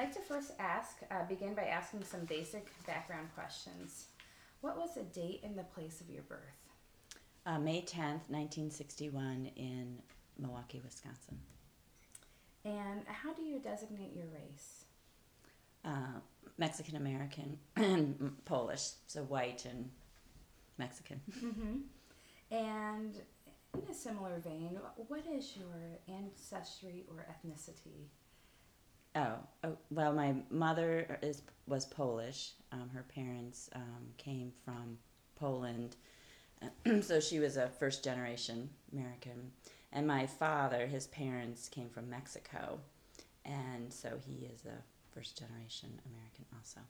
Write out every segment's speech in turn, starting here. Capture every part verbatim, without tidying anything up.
like to first ask, uh, begin by asking some basic background questions. What was the date and the place of your birth? Uh, May tenth, nineteen sixty-one in Milwaukee, Wisconsin. And how do you designate your race? Uh, Mexican American and Polish, so white and Mexican. Mm-hmm. And in a similar vein, what is your ancestry or ethnicity? Oh, oh well, my mother is was Polish. Um, her parents um, came from Poland, so she was a first generation American. And my father, his parents came from Mexico, and so he is a first generation American also.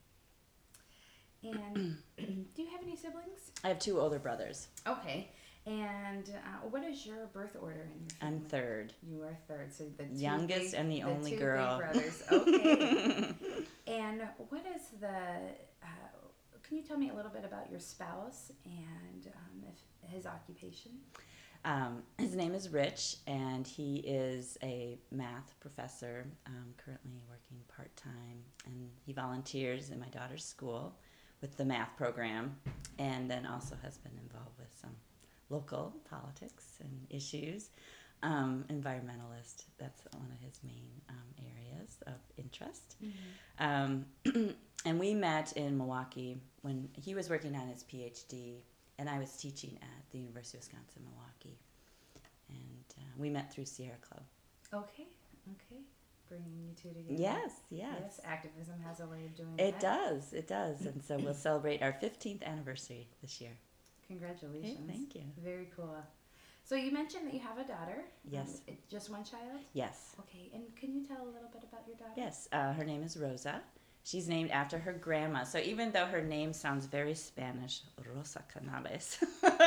And do you have any siblings? I have two older brothers. Okay. And uh, what is your birth order in your family? I'm third. You are third, so the two youngest big, and the, the only two girl. Big brothers. Okay. And what is the? Uh, can you tell me a little bit about your spouse and um, if his occupation? Um, his name is Rich, and he is a math professor, um, currently working part-time, and he volunteers in my daughter's school with the math program, and then also has been involved with some local politics and issues. Um, environmentalist, that's one of his main um, areas of interest. Mm-hmm. Um, and we met in Milwaukee when he was working on his PhD, and I was teaching at the University of Wisconsin, Milwaukee. And uh, we met through Sierra Club. Okay, okay. Bringing you two together. Yes, yes. Yes, activism has a way of doing it that. It does, it does. And so we'll celebrate our fifteenth anniversary this year. Congratulations. Hey, thank you. Very cool. So you mentioned that you have a daughter. Yes. Um, just one child? Yes. Okay, and can you tell a little bit about your daughter? Yes, uh, her name is Rosa. She's named after her grandma. So even though her name sounds very Spanish, Rosa Canales,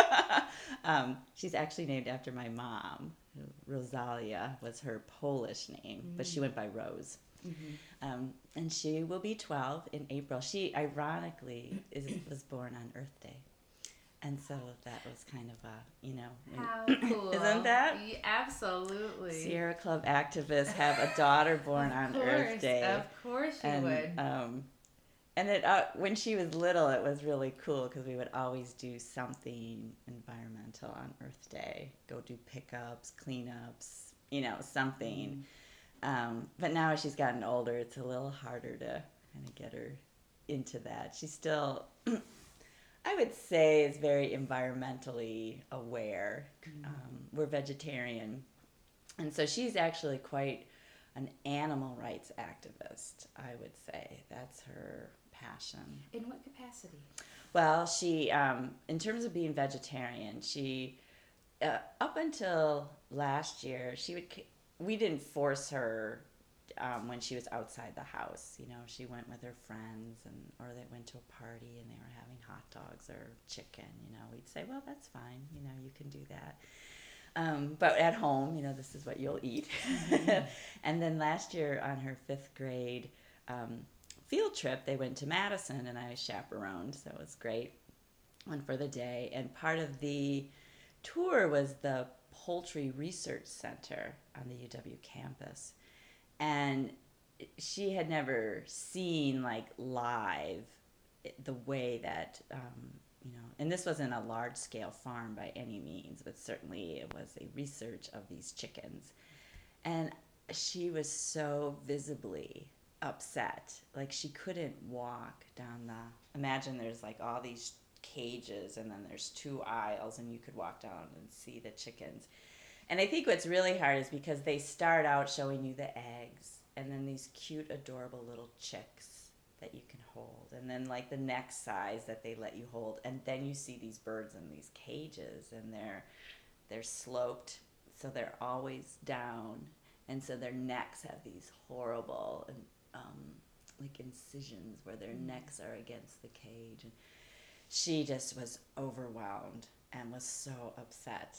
um, she's actually named after my mom. Rosalia was her Polish name, mm-hmm. but she went by Rose. Mm-hmm. Um, and she will be twelve in April. She, ironically, is, was born on Earth Day. And so that was kind of a, you know. How cool. Isn't that? Yeah, absolutely. Sierra Club activists have a daughter born on course, Earth Day. Of course you and, would. Um, and it uh, when she was little, it was really cool because we would always do something environmental on Earth Day. Go do pickups, cleanups, you know, something. Mm. Um, but now as she's gotten older, it's a little harder to kind of get her into that. She's still... I would say is very environmentally aware. Mm-hmm. Um, we're vegetarian. And so she's actually quite an animal rights activist, I would say. That's her passion. In what capacity? Well, she, um, in terms of being vegetarian, she, uh, up until last year, she would, we didn't force her Um, when she was outside the house. You know, she went with her friends, and or they went to a party and they were having hot dogs or chicken. You know, we'd say, well, that's fine. You know, you can do that. Um, but at home, you know, this is what you'll eat. Mm-hmm. And then last year on her fifth grade um, field trip, they went to Madison, and I chaperoned, so it was great. Went for the day, and part of the tour was the Poultry Research Center on the U W campus. And she had never seen, like, live the way that, um, you know, and this wasn't a large-scale farm by any means, but certainly it was a research of these chickens. And she was so visibly upset. Like, she couldn't walk down the, imagine there's, like, all these cages, and then there's two aisles, and you could walk down and see the chickens. And I think what's really hard is because they start out showing you the eggs, and then these cute, adorable little chicks that you can hold, and then like the next size that they let you hold, and then you see these birds in these cages, and they're they're sloped, so they're always down, and so their necks have these horrible um, like incisions where their mm. necks are against the cage. And she just was overwhelmed and was so upset.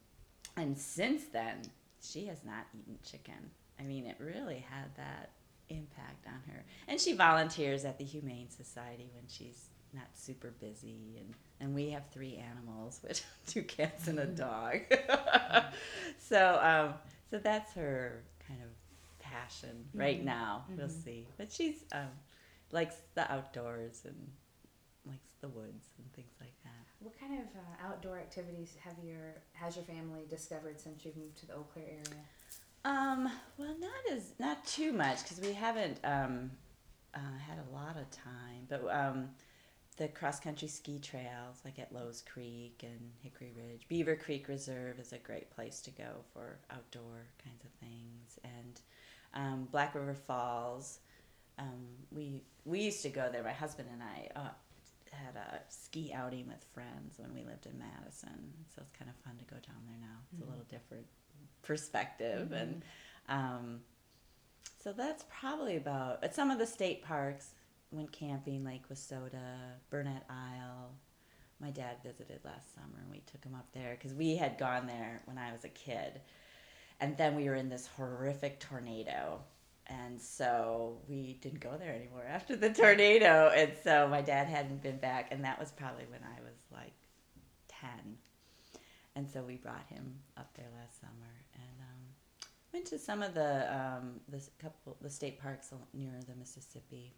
And since then, she has not eaten chicken. I mean, it really had that impact on her. And she volunteers at the Humane Society when she's not super busy. And, and we have three animals, which two cats and a dog. so um, so that's her kind of passion right Mm-hmm. now. We'll Mm-hmm. see. But she's um, likes the outdoors and likes the woods and things like that. What kind of uh, outdoor activities have your has your family discovered since you've moved to the Eau Claire area? Um, well, not as not too much because we haven't um, uh, had a lot of time. But um, the cross country ski trails, like at Lowe's Creek and Hickory Ridge, Beaver Creek Reserve is a great place to go for outdoor kinds of things, and um, Black River Falls. Um, we we used to go there. My husband and I uh, had a ski outing with friends when we lived in Madison, so it's kind of fun to go down there now. It's Mm-hmm. a little different perspective, Mm-hmm. and um, so that's probably about. At some of the state parks, went camping, Lake Wissota, Burnett Isle. My dad visited last summer, and we took him up there because we had gone there when I was a kid, and then we were in this horrific tornado. And so we didn't go there anymore after the tornado. And so my dad hadn't been back. And that was probably when I was like ten. And so we brought him up there last summer. And um, went to some of the um, the couple the state parks near the Mississippi.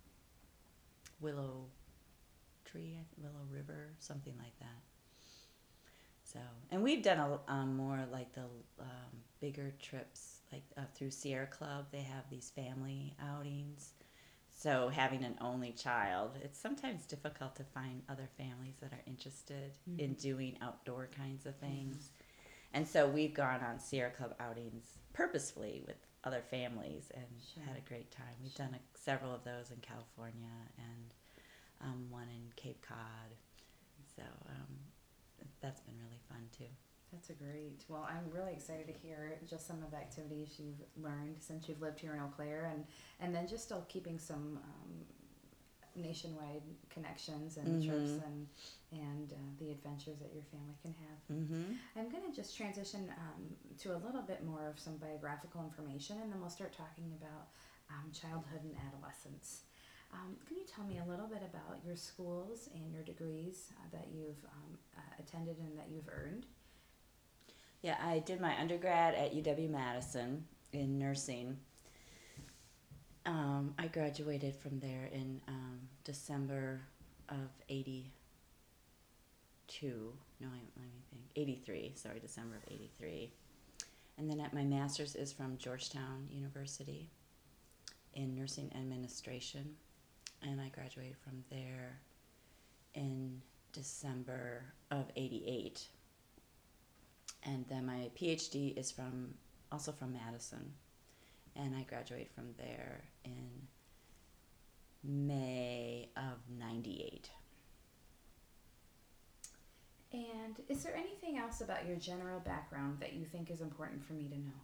Willow Tree, Willow River, something like that. So, and we've done a um, more like the um, bigger trips, like uh, through Sierra Club. They have these family outings. So, having an only child, it's sometimes difficult to find other families that are interested mm-hmm. in doing outdoor kinds of things. Mm-hmm. And so, we've gone on Sierra Club outings purposefully with other families and sure. had a great time. We've sure. done a, several of those in California and um, one in Cape Cod. So, um, that's been really fun too. That's a great. Well, I'm really excited to hear just some of the activities you've learned since you've lived here in Eau Claire, and and then just still keeping some um, nationwide connections and mm-hmm. trips and and uh, the adventures that your family can have. Mm-hmm. I'm going to just transition um, to a little bit more of some biographical information, and then we'll start talking about um, childhood and adolescence. Um, can you tell me a little bit about your schools and your degrees uh, that you've um, uh, attended and that you've earned? Yeah, I did my undergrad at U W-Madison in nursing. Um, I graduated from there in um, December of eighty-two. No, let me think. eighty-three. Sorry, December of eighty-three. And then at my master's is from Georgetown University in nursing administration. And I graduated from there in December of eighty-eight. And then my PhD is from also from Madison. And I graduated from there in May of ninety-eight. And is there anything else about your general background that you think is important for me to know?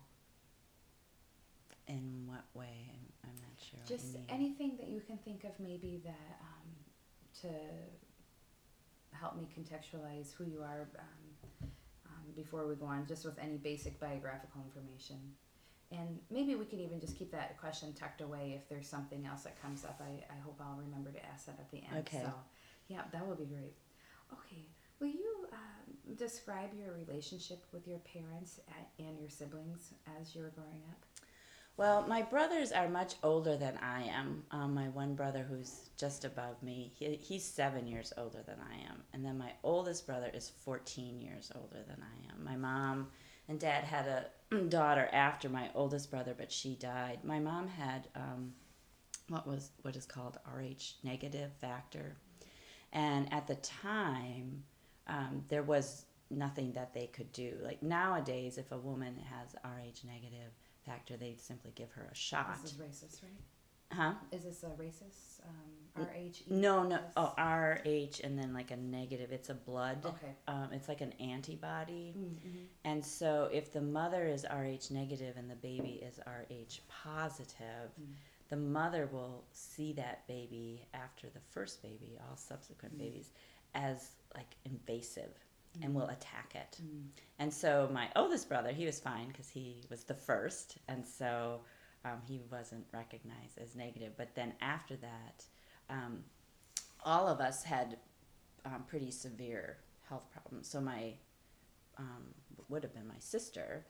In what way? I'm, I'm not sure. Just anything that you can think of maybe that um, to help me contextualize who you are um, um, before we go on, just with any basic biographical information. And maybe we can even just keep that question tucked away if there's something else that comes up. I, I hope I'll remember to ask that at the end. Okay. So, yeah, that would be great. Okay. Will you um, describe your relationship with your parents and your siblings as you were growing up? Well, my brothers are much older than I am. Um, my one brother who's just above me, he, he's seven years older than I am. And then my oldest brother is fourteen years older than I am. My mom and dad had a daughter after my oldest brother, but she died. My mom had um, what was what is called R H negative factor. And at the time, um, there was nothing that they could do. Like nowadays, if a woman has R H negative factor, they'd simply give her a shot. This is racist, right? Huh? Is this a racist? Um, R H? No, no. Oh, R H and then like a negative. It's a blood. Okay. Um, it's like an antibody. Mm-hmm. And so if the mother is R H negative and the baby is R H positive, mm. the mother will see that baby after the first baby, all subsequent mm. babies, as like invasive. And will attack it. Mm. And so my oldest brother, he was fine because he was the first, and so um, he wasn't recognized as negative. But then after that, um, all of us had um, pretty severe health problems. So my, um, would have been my sister,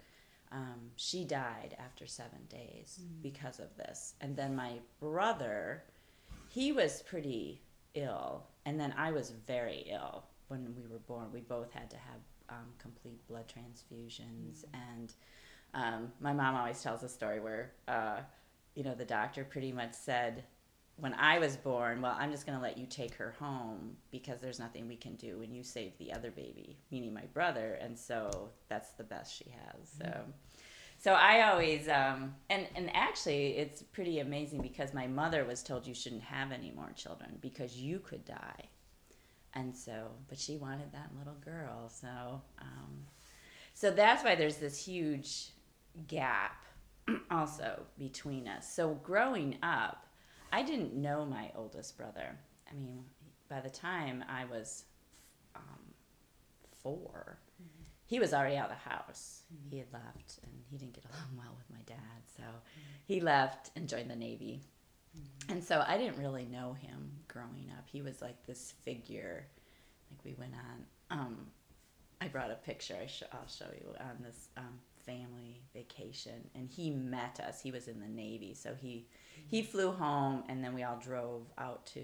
Um, she died after seven days Mm. because of this. And then my brother, he was pretty ill. And then I was very ill when we were born. We both had to have um, complete blood transfusions. Mm. And um, my mom always tells a story where, uh, you know, the doctor pretty much said, when I was born, well, I'm just going to let you take her home because there's nothing we can do when you save the other baby, meaning my brother. And so that's the best she has. So, Mm. so I always, um, and, and actually it's pretty amazing because my mother was told you shouldn't have any more children because you could die. And so, but she wanted that little girl. So, um, so that's why there's this huge gap also between us. So growing up, I didn't know my oldest brother. I mean, by the time I was um, four, Mm-hmm. he was already out of the house. Mm-hmm. He had left, and he didn't get along well with my dad, so Mm-hmm. he left and joined the Navy. Mm-hmm. And so I didn't really know him growing up. He was like this figure. Like we went on. Um, I brought a picture. I sh- I'll show you on this um, family vacation, and he met us. He was in the Navy, so he he flew home, and then we all drove out to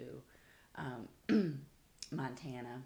um, Montana,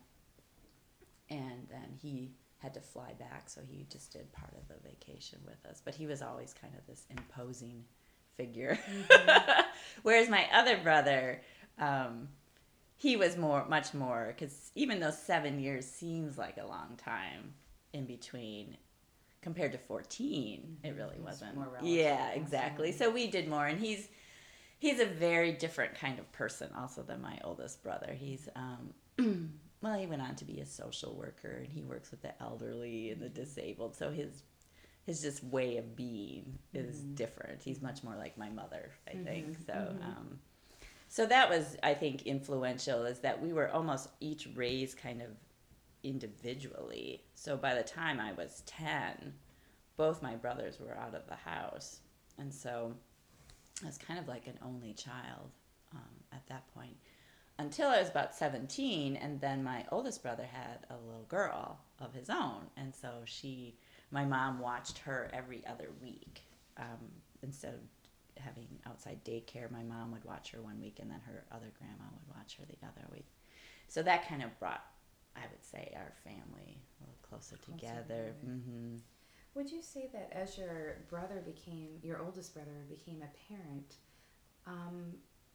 and then he had to fly back, so he just did part of the vacation with us. But he was always kind of this imposing figure. Mm-hmm. Whereas my other brother, um, he was more, much more, because even though seven years seems like a long time in between, compared to fourteen, it really It's wasn't. more relative, Yeah, exactly. absolutely. So we did more, and he's he's a very different kind of person, also than my oldest brother. He's um, well, he went on to be a social worker, and he works with the elderly and the disabled. So his his just way of being is Mhm. different. He's much more like my mother, I think. Mhm, So. mhm. Um, so that was, I think, influential, is that we were almost each raised kind of individually. So by the time I was ten, both my brothers were out of the house. And so I was kind of like an only child um, at that point until I was about seventeen. And then my oldest brother had a little girl of his own. And so she, my mom watched her every other week. Um, instead of having outside daycare, my mom would watch her one week and then her other grandma would watch her the other week. So that kind of brought, I would say, our family a little closer, Closer together. together. Mm-hmm. Would you say that as your brother became, your oldest brother became a parent, um,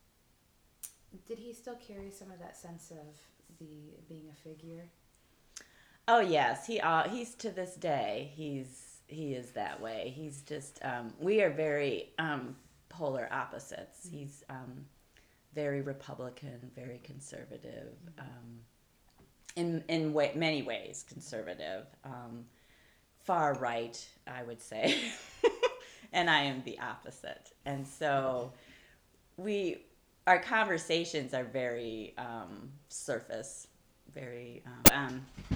did he still carry some of that sense of the being a figure? Oh yes, he uh, he's to this day he's he is that way. He's just um, we are very um, polar opposites. Mm-hmm. He's um, very Republican, very conservative, Mm-hmm. um, in in way, many ways conservative, um, far right, I would say, and I am the opposite. And so we our conversations are very um, surface, very. Um, um,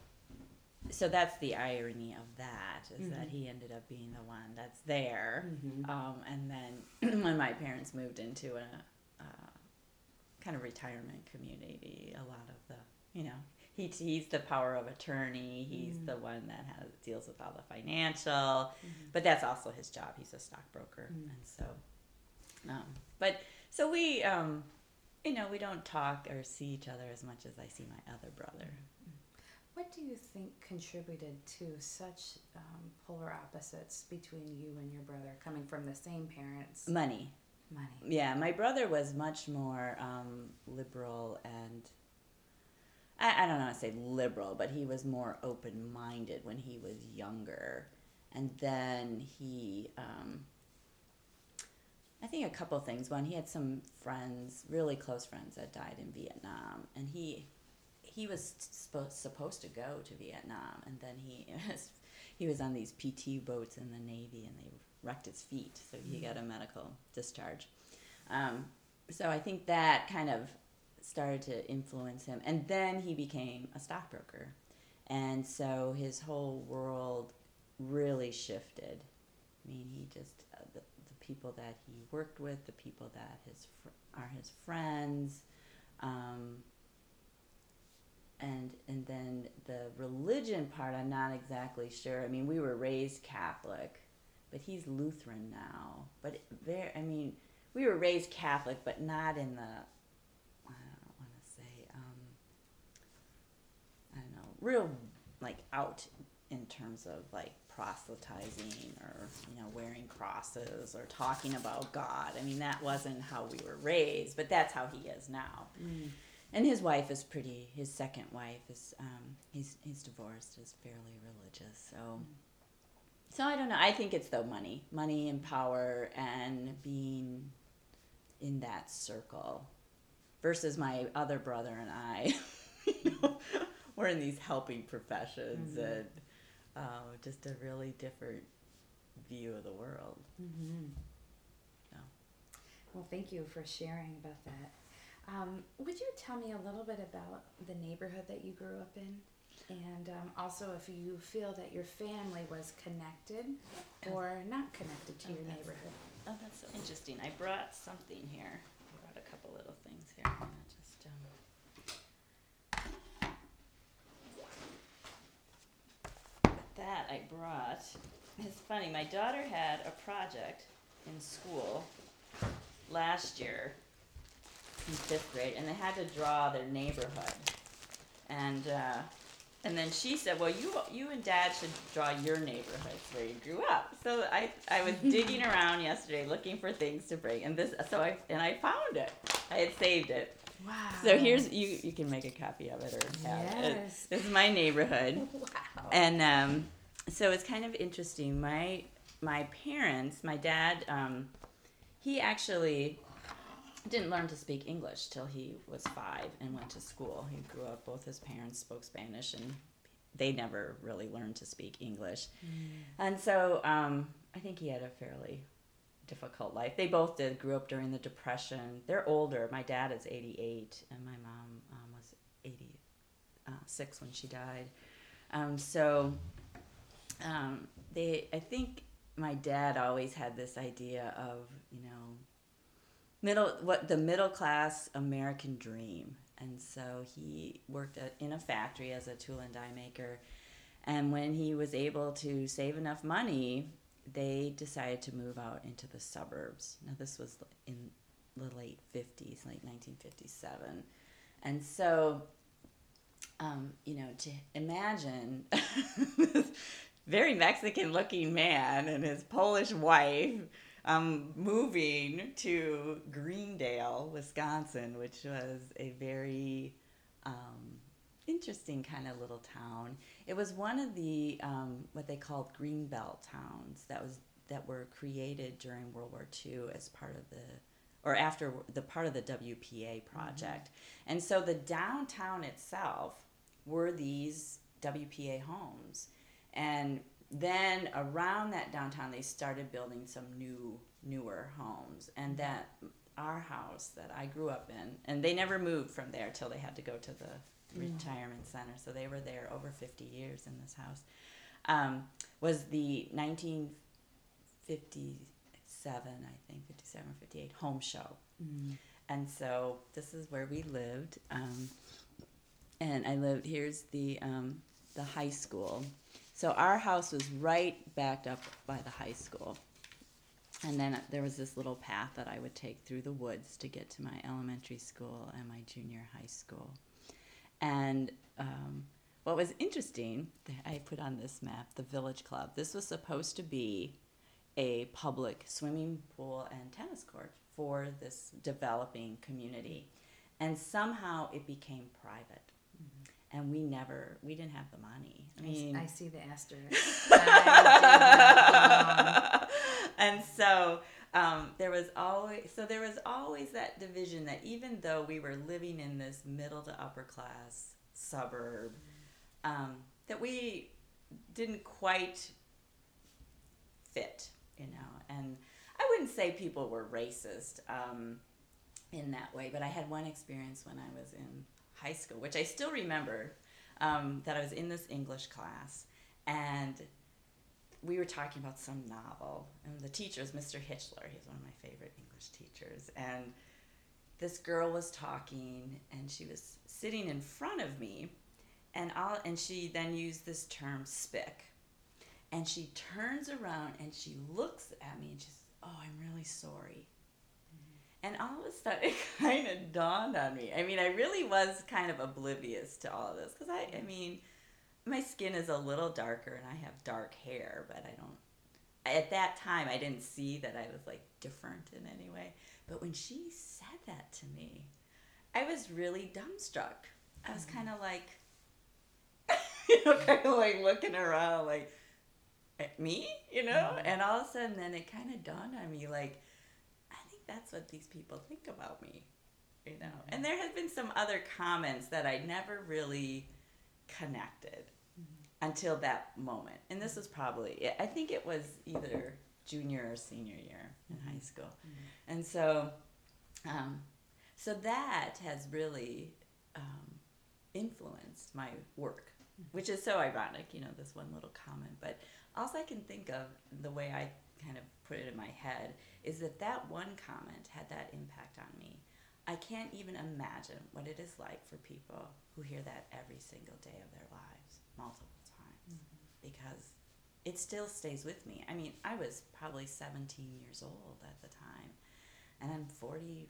so that's the irony of that, is Mm-hmm. that he ended up being the one that's there. Mm-hmm. Um, and then when my parents moved into a uh, kind of retirement community, a lot of the, you know, he, he's the power of attorney. He's Mm. the one that has deals with all the financial, Mm-hmm. but that's also his job. He's a stockbroker. Mm. And so, um, but so we, um, you know, we don't talk or see each other as much as I see my other brother. What do you think contributed to such um, polar opposites between you and your brother, coming from the same parents? Money. Money. Yeah, my brother was much more um, liberal and I, I don't know how to say liberal, but he was more open-minded when he was younger. And then he, um, I think a couple things. One, he had some friends, really close friends, that died in Vietnam, and he he was sp- supposed to go to Vietnam, and then he was, he was on these P T boats in the Navy, and they wrecked his feet, so he got a medical discharge. Um, so I think that kind of started to influence him, and then he became a stockbroker, and so his whole world really shifted. I mean, he just uh, the, the people that he worked with, the people that his fr- are his friends, um, and and then the religion part, I'm not exactly sure. I mean, we were raised Catholic, but he's Lutheran now. But there, I mean, we were raised Catholic, but not in the, I don't want to say, um, I don't know, real like out in terms of like proselytizing or, you know, wearing crosses or talking about God. I mean, that wasn't how we were raised, but that's how he is now. Mm. And his wife is pretty, his second wife is, um, he's, he's divorced, is fairly religious. So, mm. so I don't know. I think it's though money, money and power and being in that circle versus my other brother and I, you know, we're in these helping professions mm-hmm. and uh, just a really different view of the world. Mm-hmm. So. Well, thank you for sharing about that. Um, would you tell me a little bit about the neighborhood that you grew up in? And um, also if you feel that your family was connected or not connected to oh, your neighborhood. Oh, that's so interesting. I brought something here. I brought a couple little things here. I'm gonna just, um... that I brought. It's funny, my daughter had a project in school last year in fifth grade, and they had to draw their neighborhood. And uh, and then she said, well, you you and Dad should draw your neighborhoods where you grew up. So I, I was digging around yesterday looking for things to bring, and this so I and I found it. I had saved it. Wow. So here's, you you can make a copy of it or have yes. it. This is my neighborhood. Wow. And um, so it's kind of interesting. My my parents, my dad, um, he actually didn't learn to speak English till he was five and went to school. He grew up, both his parents spoke Spanish, and they never really learned to speak English. Mm. And so um, I think he had a fairly difficult life. They both did, grew up during the Depression. They're older. My dad is eighty-eight, and my mom um, was eighty-six when she died. Um, so um, they, I think my dad always had this idea of, you know, middle, what the middle class American dream. And so he worked at, in a factory as a tool and die maker. And when he was able to save enough money, they decided to move out into the suburbs. Now, this was in the late fifties, like nineteen fifty-seven. And so, um, you know, to imagine this very Mexican-looking man and his Polish wife um, moving to Greendale, Wisconsin, which was a very um, interesting kind of little town. It was one of the um, what they called Greenbelt towns that was that were created during World War Two as part of the or after the part of the W P A project. Mm-hmm. And so the downtown itself were these W P A homes. And then around that downtown, they started building some new, newer homes. And that our house that I grew up in, and they never moved from there till they had to go to the retirement center. So they were there over fifty years in this house. Um, was the nineteen fifty-seven, I think, fifty-seven or fifty-eight home show. Mm. And so this is where we lived. Um, and I lived, here's the um, the high school. So our house was right backed up by the high school. And then there was this little path that I would take through the woods to get to my elementary school and my junior high school. And um, what was interesting, I put on this map, the Village Club. This was supposed to be a public swimming pool and tennis court for this developing community. And somehow it became private. Mm-hmm. And we never, we didn't have the money. I mean, I see the asterisk. I and so um, there was always, so there was always that division that even though we were living in this middle to upper class suburb, um, that we didn't quite fit, you know. And I wouldn't say people were racist um, in that way, but I had one experience when I was in high school, which I still remember, um, that I was in this English class, and we were talking about some novel, and the teacher was Mister Hitchler. He's one of my favorite English teachers, and this girl was talking, and she was sitting in front of me, and all, and she then used this term spick, and she turns around and she looks at me and she's, oh, I'm really sorry. And all of a sudden, it kind of dawned on me. I mean, I really was kind of oblivious to all of this because I, I mean, my skin is a little darker and I have dark hair, but I don't. At that time, I didn't see that I was like different in any way. But when she said that to me, I was really dumbstruck. I was kind of like, you know, kind of like looking around, like, at me, you know? Mm-hmm. And all of a sudden, then it kind of dawned on me, like, that's what these people think about me, you know. And there have been some other comments that I never really connected mm-hmm. until that moment. And this was probably, I think it was either junior or senior year in mm-hmm. high school. Mm-hmm. And so, um, so that has really um, influenced my work, mm-hmm. which is so ironic, you know, this one little comment. But also I can think of the way I kind of put it in my head is that that one comment had that impact on me. I can't even imagine what it is like for people who hear that every single day of their lives, multiple times, mm-hmm. because it still stays with me. I mean, I was probably seventeen years old at the time, and I'm forty,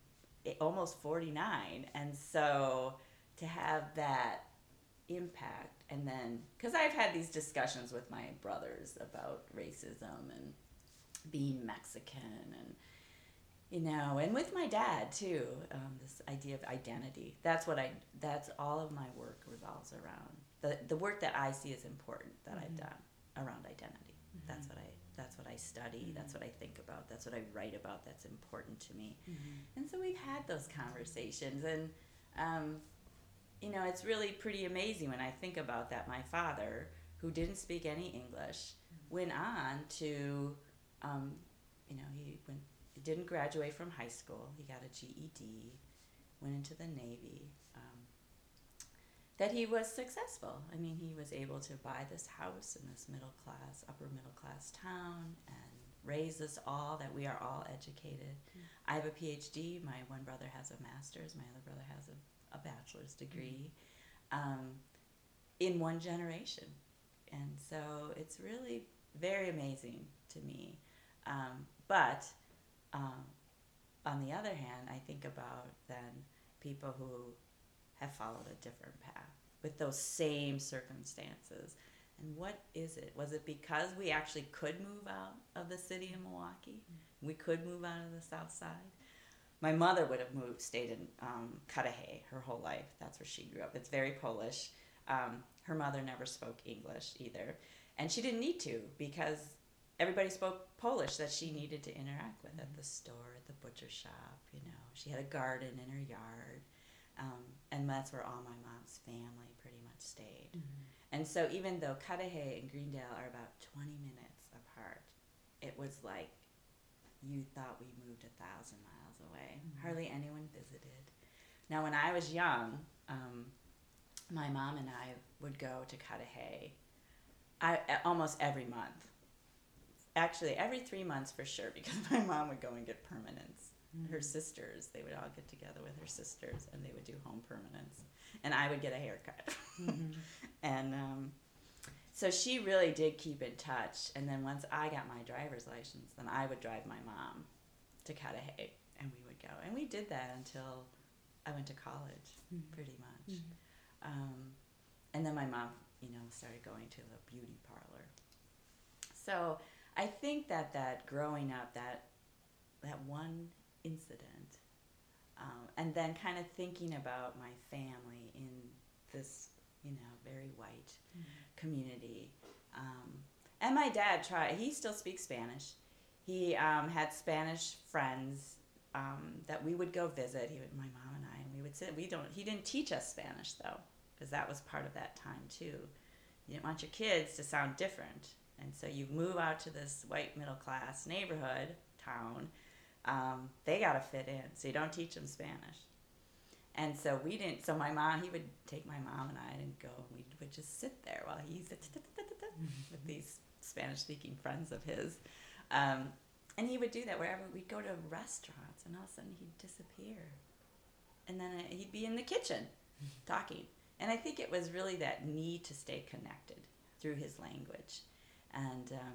almost forty-nine, and so to have that impact, and then, because I've had these discussions with my brothers about racism and being Mexican, and you know, and with my dad too, um, this idea of identity. That's what I. That's all of my work revolves around. the The work that I see as important that mm-hmm. I've done around identity. Mm-hmm. That's what I. That's what I study. Mm-hmm. That's what I think about. That's what I write about. That's important to me. Mm-hmm. And so we've had those conversations, and um, you know, it's really pretty amazing when I think about that. My father, who didn't speak any English, mm-hmm. went on to. Um, you know, he went, he didn't graduate from high school. He got a G E D, went into the Navy. Um, that he was successful. I mean, he was able to buy this house in this middle class, upper middle class town, and raise us all, that we are all educated. Mm-hmm. I have a P H D. My one brother has a master's. My other brother has a, a bachelor's degree mm-hmm. um, in one generation. And so it's really very amazing to me. Um, but um, on the other hand, I think about then people who have followed a different path with those same circumstances. And what is it? Was it because we actually could move out of the city of Milwaukee? Mm-hmm. We could move out of the south side? My mother would have moved, stayed in um, Cudahy her whole life. That's where she grew up. It's very Polish. Um, her mother never spoke English either. And she didn't need to, because everybody spoke Polish that she needed to interact with at the store, at the butcher shop, you know. She had a garden in her yard, um, and that's where all my mom's family pretty much stayed. Mm-hmm. And so even though Cudahy and Greendale are about twenty minutes apart, it was like you thought we moved a thousand miles away. Mm-hmm. Hardly anyone visited. Now, when I was young, um, my mom and I would go to Cudahy I, almost every month. Actually, every three months for sure, because my mom would go and get permanents. Mm-hmm. Her sisters, they would all get together with her sisters, and they would do home permanents. And I would get a haircut. Mm-hmm. And um, so she really did keep in touch. And then once I got my driver's license, then I would drive my mom to Cudahy, and we would go. And we did that until I went to college, mm-hmm. pretty much. Mm-hmm. Um, and then my mom, you know, started going to the beauty parlor. So I think that that growing up, that that one incident, um, and then kind of thinking about my family in this, you know, very white mm-hmm. community. Um, and my dad tried, he still speaks Spanish. He um, had Spanish friends um, that we would go visit. He would, my mom and I, and we would sit, we don't, he didn't teach us Spanish though, because that was part of that time too. You didn't want your kids to sound different. And so you move out to this white middle class neighborhood, town, um, they got to fit in. So you don't teach them Spanish. And so we didn't, so my mom, he would take my mom and I and go, we would just sit there while he's with these Spanish speaking friends of his. Um, and he would do that wherever we'd go to restaurants, and all of a sudden he'd disappear. And then he'd be in the kitchen talking. And I think it was really that need to stay connected through his language. And um,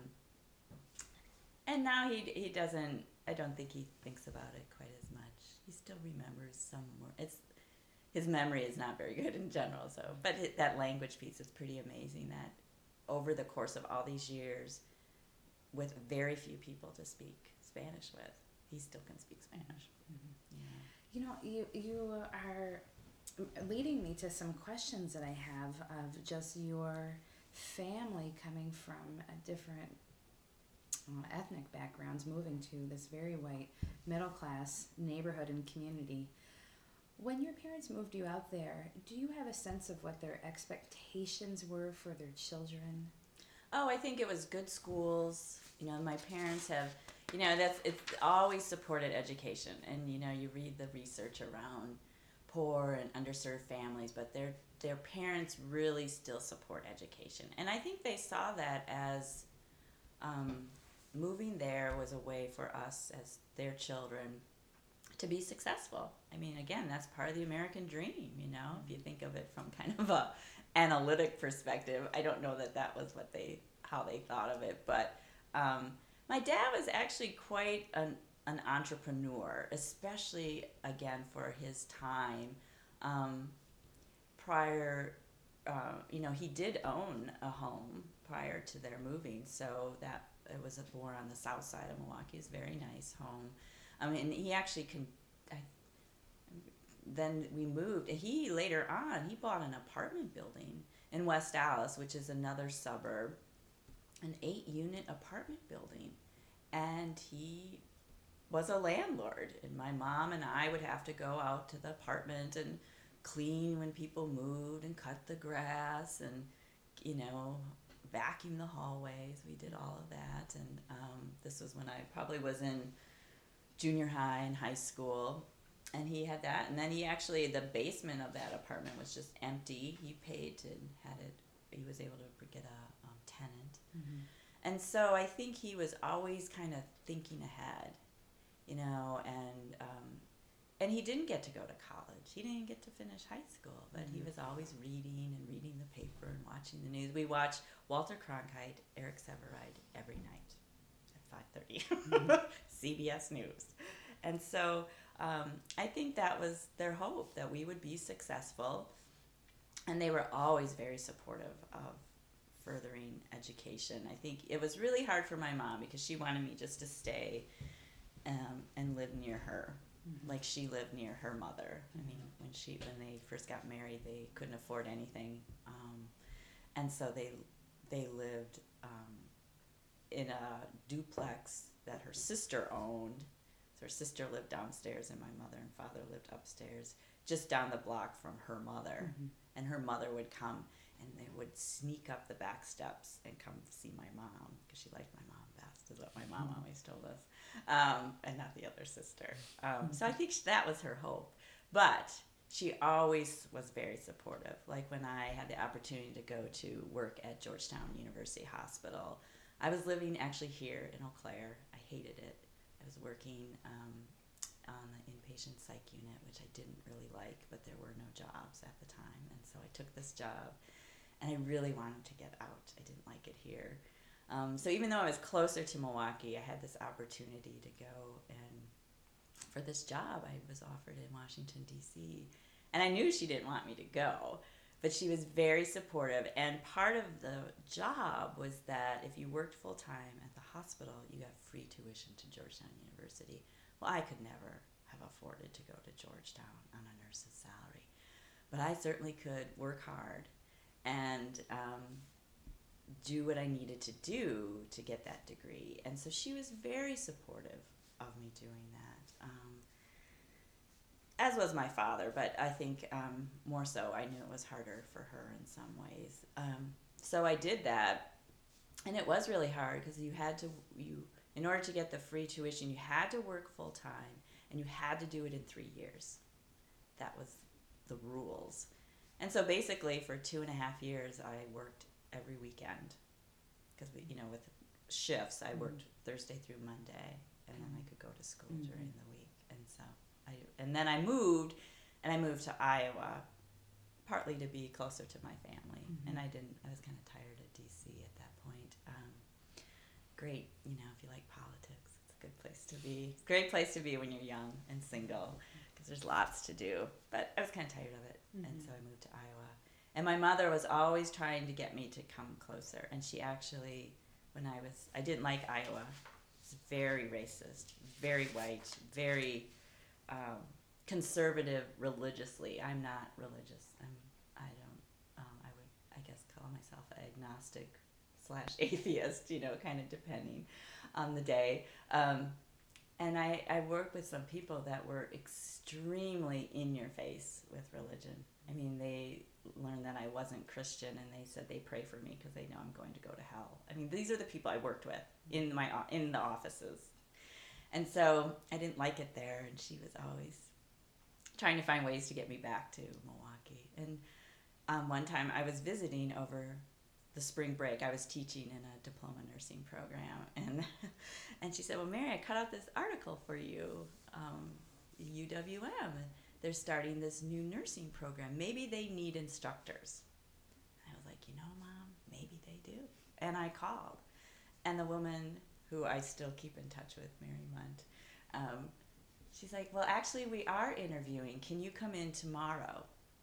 and now he he doesn't, I don't think he thinks about it quite as much. He still remembers some more. It's his memory is not very good in general, so but it, that language piece is pretty amazing that over the course of all these years with very few people to speak Spanish with, he still can speak Spanish. Mm-hmm. Yeah. You know, you you are leading me to some questions that I have of just your family coming from a different uh, ethnic backgrounds, moving to this very white middle class neighborhood and community. When your parents moved you out there, do you have a sense of what their expectations were for their children? Oh, I think it was good schools. You know, my parents have, you know, that's it's always supported education. And, you know, you read the research around poor and underserved families, but their their parents really still support education. And I think they saw that as um, moving there was a way for us as their children to be successful. I mean, again, that's part of the American dream, you know, if you think of it from kind of a analytic perspective. I don't know that that was what they, how they thought of it, but um, my dad was actually quite an, an entrepreneur, especially, again, for his time. Um, prior, uh, you know, he did own a home prior to their moving, so that it was a, more on the south side of Milwaukee. It's a very nice home. I mean, he actually can. I, then we moved. He later on he bought an apartment building in West Allis, which is another suburb, an eight-unit apartment building, and he was a landlord. And my mom and I would have to go out to the apartment and clean when people moved and cut the grass and, you know, vacuum the hallways. We did all of that, and um, this was when I probably was in junior high and high school, and he had that. And then he actually, the basement of that apartment was just empty. He paid to had it, he was able to get a um, tenant. Mm-hmm. And so I think he was always kind of thinking ahead, you know, and um, and he didn't get to go to college. He didn't get to finish high school, but mm-hmm. he was always reading and reading the paper and watching the news. We watched Walter Cronkite, Eric Sevareid every night at five thirty. Mm-hmm. C B S News. And so um, I think that was their hope, that we would be successful. And they were always very supportive of furthering education. I think it was really hard for my mom because she wanted me just to stay um, and live near her, mm-hmm. like she lived near her mother. Mm-hmm. I mean, when she when they first got married, they couldn't afford anything, um, and so they they lived um, in a duplex that her sister owned. So her sister lived downstairs and my mother and father lived upstairs, just down the block from her mother. Mm-hmm. And her mother would come and they would sneak up the back steps and come see my mom because she liked my mom best, is what my mom mm-hmm. always told us, um, and not the other sister. Um, mm-hmm. So I think that was her hope. But she always was very supportive. Like when I had the opportunity to go to work at Georgetown University Hospital, I was living actually here in Eau Claire. I hated it. I was working um, on the inpatient psych unit, which I didn't really like, but there were no jobs at the time. And so I took this job, and I really wanted to get out. I didn't like it here. Um, so even though I was closer to Milwaukee, I had this opportunity to go, and for this job, I was offered in Washington, D C, and I knew she didn't want me to go. But she was very supportive, and part of the job was that if you worked full-time at the hospital, you got free tuition to Georgetown University. Well, I could never have afforded to go to Georgetown on a nurse's salary, but I certainly could work hard and um, do what I needed to do to get that degree. And so she was very supportive of me doing that. Um, As was my father, but I think um, more so I knew it was harder for her in some ways. Um, so I did that, and it was really hard because you had to, you in order to get the free tuition, you had to work full time, and you had to do it in three years. That was the rules. And so basically for two and a half years, I worked every weekend because, you know, with shifts, I worked mm-hmm. Thursday through Monday, and then I could go to school mm-hmm. during the week. And so I, and then I moved, and I moved to Iowa partly to be closer to my family. Mhm. And I didn't, I was kind of tired of D C at that point. Um, great, you know, if you like politics, it's a good place to be. Great place to be when you're young and single, because there's lots to do. But I was kind of tired of it, mm-hmm. and so I moved to Iowa. And my mother was always trying to get me to come closer. And she actually, when I was, I didn't like Iowa. It's very racist, very white, very um, conservative religiously. I'm not religious. I'm, I don't, um, I would, I guess, call myself agnostic slash atheist, you know, kind of depending on the day. Um, and I, I worked with some people that were extremely in your face with religion. I mean, they learned that I wasn't Christian, and they said they pray for me because they know I'm going to go to hell. I mean, these are the people I worked with in my in the offices. And so I didn't like it there, and she was always trying to find ways to get me back to Milwaukee. And um, one time I was visiting over the spring break. I was teaching in a diploma nursing program, and and she said, well, Mary, I cut out this article for you, um, U W M. They're starting this new nursing program. Maybe they need instructors. I was like, you know, Mom, maybe they do. And I called. And the woman who I still keep in touch with, Mary Munt, um, she's like, well, actually, we are interviewing. Can you come in tomorrow?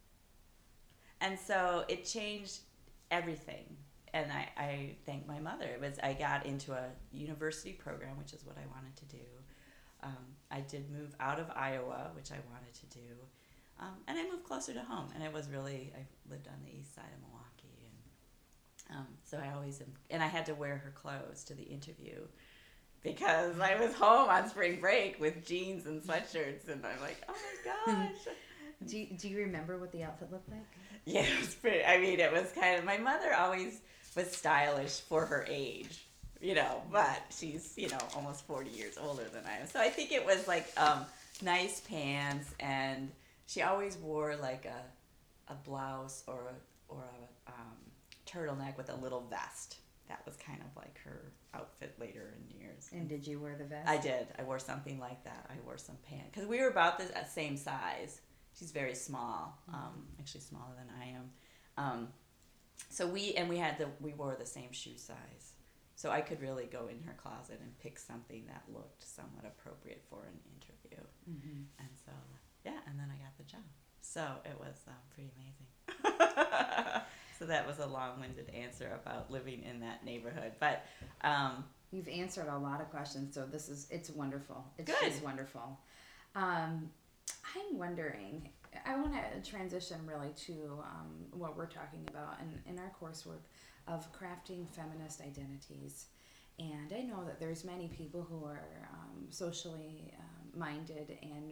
And so it changed everything. And I, I thank my mother. It was I got into a university program, which is what I wanted to do. Um, I did move out of Iowa, which I wanted to do. Um, and I moved closer to home. And it was really, I lived on the east side of Milwaukee. And um, so I always, am, and I had to wear her clothes to the interview because I was home on spring break with jeans and sweatshirts. And I'm like, oh my gosh. do, you, do you remember what the outfit looked like? Yeah, it was pretty, I mean, it was kind of, my mother always was stylish for her age. You know, but she's, you know, almost forty years older than I am. So I think it was like um, nice pants, and she always wore like a a blouse or a, or a um, turtleneck with a little vest. That was kind of like her outfit later in years. And did you wear the vest? I did. I wore something like that. I wore some pants. Because we were about the same size. She's very small, um, actually smaller than I am. Um, so we, and we had the, we wore the same shoe size. So I could really go in her closet and pick something that looked somewhat appropriate for an interview. Mm-hmm. And so, yeah, and then I got the job. So it was um, pretty amazing. So that was a long-winded answer about living in that neighborhood. But um, you've answered a lot of questions, so this is, it's wonderful. It's good. just wonderful. Um, I'm wondering, I want to transition really to um, what we're talking about in, in our coursework of crafting feminist identities. And I know that there's many people who are um, socially um, minded and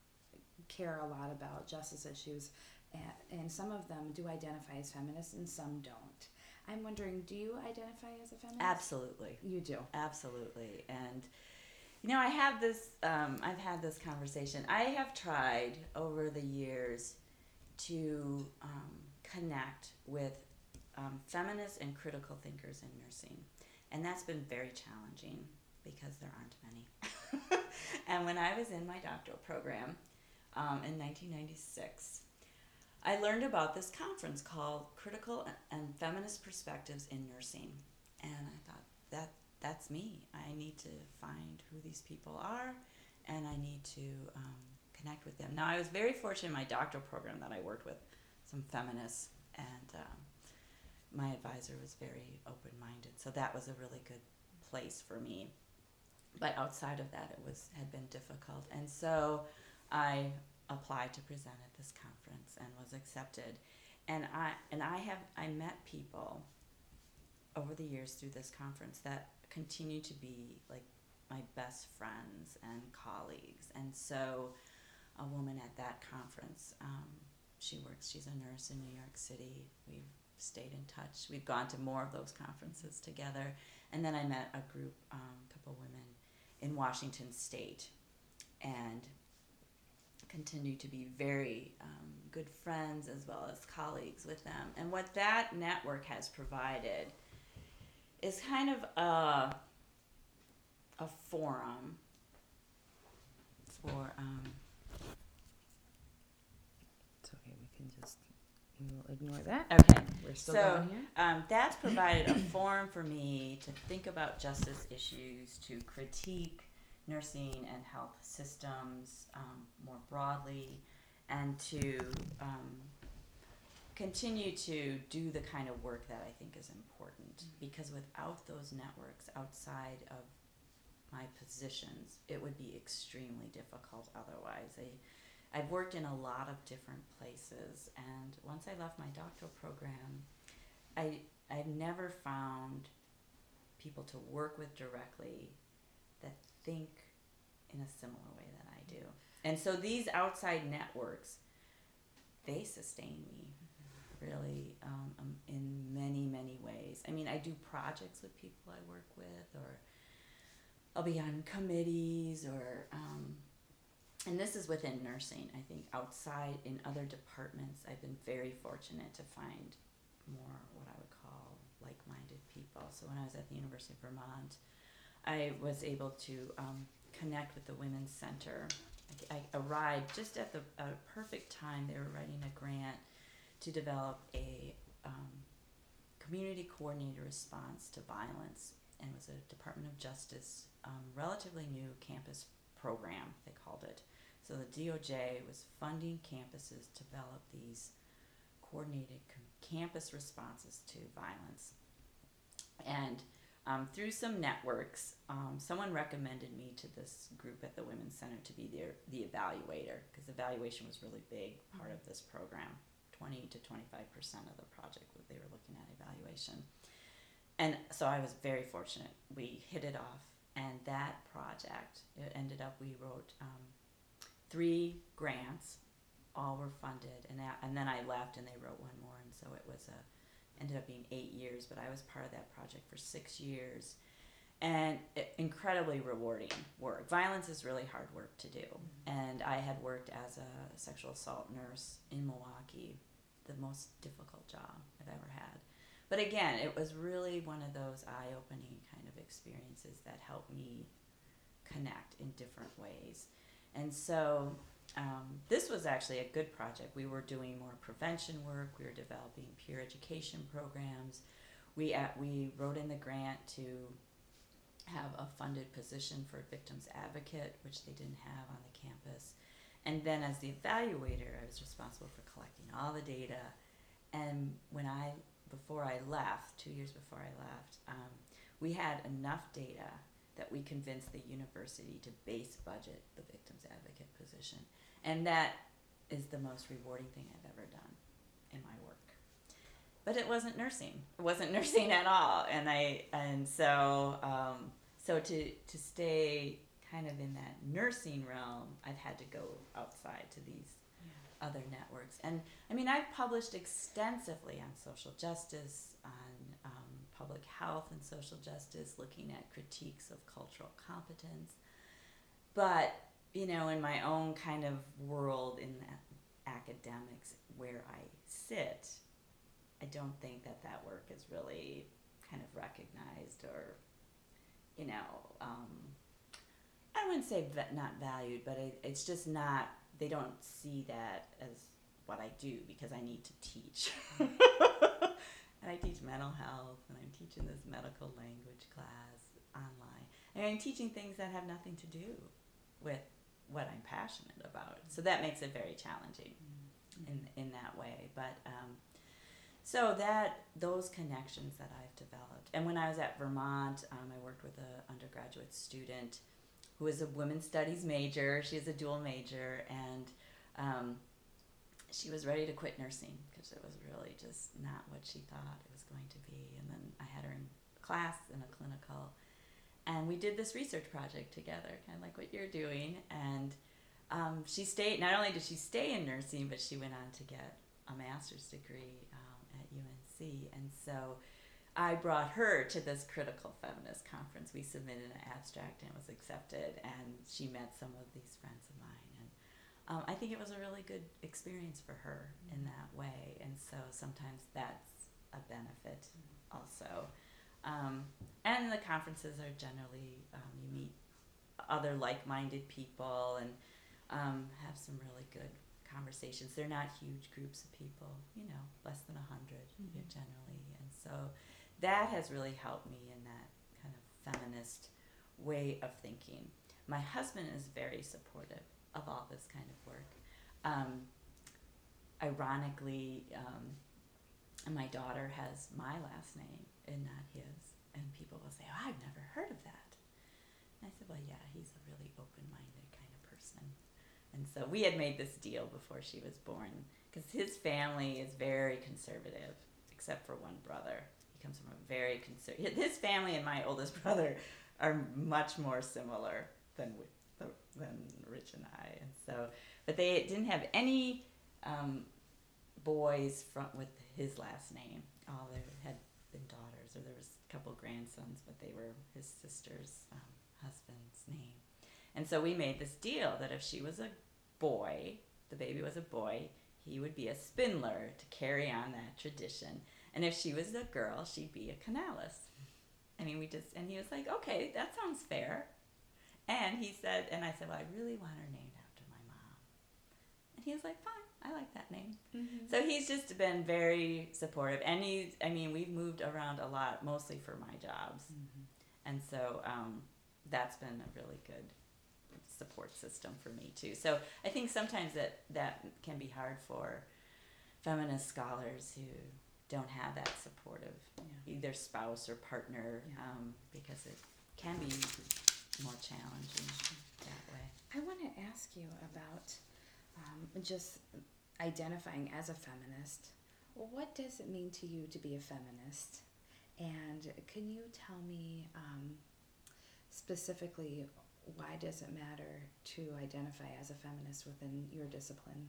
care a lot about justice issues, and, and some of them do identify as feminists and some don't. I'm wondering, do you identify as a feminist? Absolutely. You do? Absolutely. And you know, I have this, um, I've had this conversation. I have tried over the years to um, connect with um, feminists and critical thinkers in nursing. And that's been very challenging because there aren't many. And when I was in my doctoral program um, in nineteen ninety-six, I learned about this conference called Critical and Feminist Perspectives in Nursing. And I thought, that that's me. I need to find who these people are, and I need to um, connect with them. Now, I was very fortunate in my doctoral program that I worked with some feminists, and um, my advisor was very open-minded, so that was a really good place for me. But outside of that, it was had been difficult, and so I applied to present at this conference and was accepted. And I and I have I met people over the years through this conference that continue to be like my best friends and colleagues. And so a woman at that conference, um, she works, she's a nurse in New York City. We've stayed in touch. We've gone to more of those conferences together. And then I met a group, um, a couple women in Washington State, and continue to be very um, good friends as well as colleagues with them. And what that network has provided is kind of a, a forum for, um, it's okay, we can just, we'll ignore that. Okay. We're still So, going here. Um, that's provided a forum for me to think about justice issues, to critique nursing and health systems um, more broadly, and to um, continue to do the kind of work that I think is important. Mm-hmm. Because without those networks outside of my positions, it would be extremely difficult otherwise. I, I've worked in a lot of different places, and once I left my doctoral program, I I've never found people to work with directly that think in a similar way that I do. And so these outside networks, they sustain me really um, um, in many, many ways. I mean, I do projects with people I work with, or I'll be on committees, or um, and this is within nursing. I think outside in other departments, I've been very fortunate to find more what I would call like-minded people. So when I was at the University of Vermont, I was able to um, connect with the Women's Center. I, I arrived just at the a perfect time. They were writing a grant to develop a um, community coordinator response to violence, and it was a Department of Justice um, relatively new campus program, they called it. So the D O J was funding campuses to develop these coordinated com- campus responses to violence. And um, through some networks, um, someone recommended me to this group at the Women's Center to be their, the evaluator, because evaluation was a really big part of this program. twenty to twenty-five percent of the project, they were looking at evaluation. And so I was very fortunate. We hit it off, and that project, it ended up, we wrote um, three grants, all were funded, and that, and then I left and they wrote one more, and so it was a, ended up being eight years, but I was part of that project for six years. And it, incredibly rewarding work. Violence is really hard work to do. Mm-hmm. And I had worked as a sexual assault nurse in Milwaukee, the most difficult job I've ever had. But again, it was really one of those eye-opening kind of experiences that helped me connect in different ways. And so um, this was actually a good project. We were doing more prevention work. We were developing peer education programs. We at, we wrote in the grant to have a funded position for a victims advocate, which they didn't have on the campus. And then as the evaluator, I was responsible for collecting all the data. And when I, before I left, two years before I left, um, we had enough data that we convinced the university to base budget the victims advocate position. And that is the most rewarding thing I've ever done in my work. But it wasn't nursing. It wasn't nursing at all. And I and so um, so to to stay kind of in that nursing realm, I've had to go outside to these yeah. other networks. And I mean, I've published extensively on social justice, on um, public health and social justice, looking at critiques of cultural competence. But, you know, in my own kind of world in academics where I sit, I don't think that that work is really kind of recognized or, you know, um, I wouldn't say that not valued, but it, it's just not, they don't see that as what I do because I need to teach. And I teach mental health, and I'm teaching this medical language class online. And I'm teaching things that have nothing to do with what I'm passionate about. So that makes it very challenging mm-hmm. in in that way. But um, so that those connections that I've developed. And when I was at Vermont, um, I worked with an undergraduate student who is a women's studies major. She is a dual major, and um, she was ready to quit nursing because it was really just not what she thought it was going to be. And then I had her in class in a clinical, and we did this research project together, kind of like what you're doing. And um, she stayed, not only did she stay in nursing, but she went on to get a master's degree um, at U N C. And so I brought her to this critical feminist conference. We submitted an abstract and it was accepted, and she met some of these friends of mine. And um, I think it was a really good experience for her mm-hmm. in that way. And so sometimes that's a benefit mm-hmm. also. Um, and the conferences are generally, um, you meet other like-minded people and um, have some really good conversations. They're not huge groups of people, you know, less than a hundred Mhm. generally, and so that has really helped me in that kind of feminist way of thinking. My husband is very supportive of all this kind of work. Um, ironically, um, my daughter has my last name and not his, and people will say, "Oh, I've never heard of that." And I said, "Well, yeah, he's a really open-minded kind of person." And so we had made this deal before she was born, because his family is very conservative, except for one brother. He comes from a very conservative. His family and my oldest brother are much more similar than we, than Rich and I, and so, but they didn't have any um, boys from with his last name. All there had been daughters, or there was a couple grandsons, but they were his sister's um, husband's name. And so we made this deal that if she was a boy, the baby was a boy, he would be a Spindler to carry on that tradition. And if she was a girl, she'd be a Canales. I mean, we just, and he was like, "Okay, that sounds fair." And he said, and I said, "Well, I really want her named after my mom." And he was like, "Fine, I like that name." Mm-hmm. So he's just been very supportive. And he's, I mean, we've moved around a lot, mostly for my jobs. Mm-hmm. And so um, that's been a really good support system for me too. So I think sometimes that that can be hard for feminist scholars who don't have that supportive Yeah. either spouse or partner, Yeah. um, because it can be more challenging that way. I want to ask you about um, just identifying as a feminist. What does it mean to you to be a feminist? And can you tell me um, specifically, why does it matter to identify as a feminist within your discipline?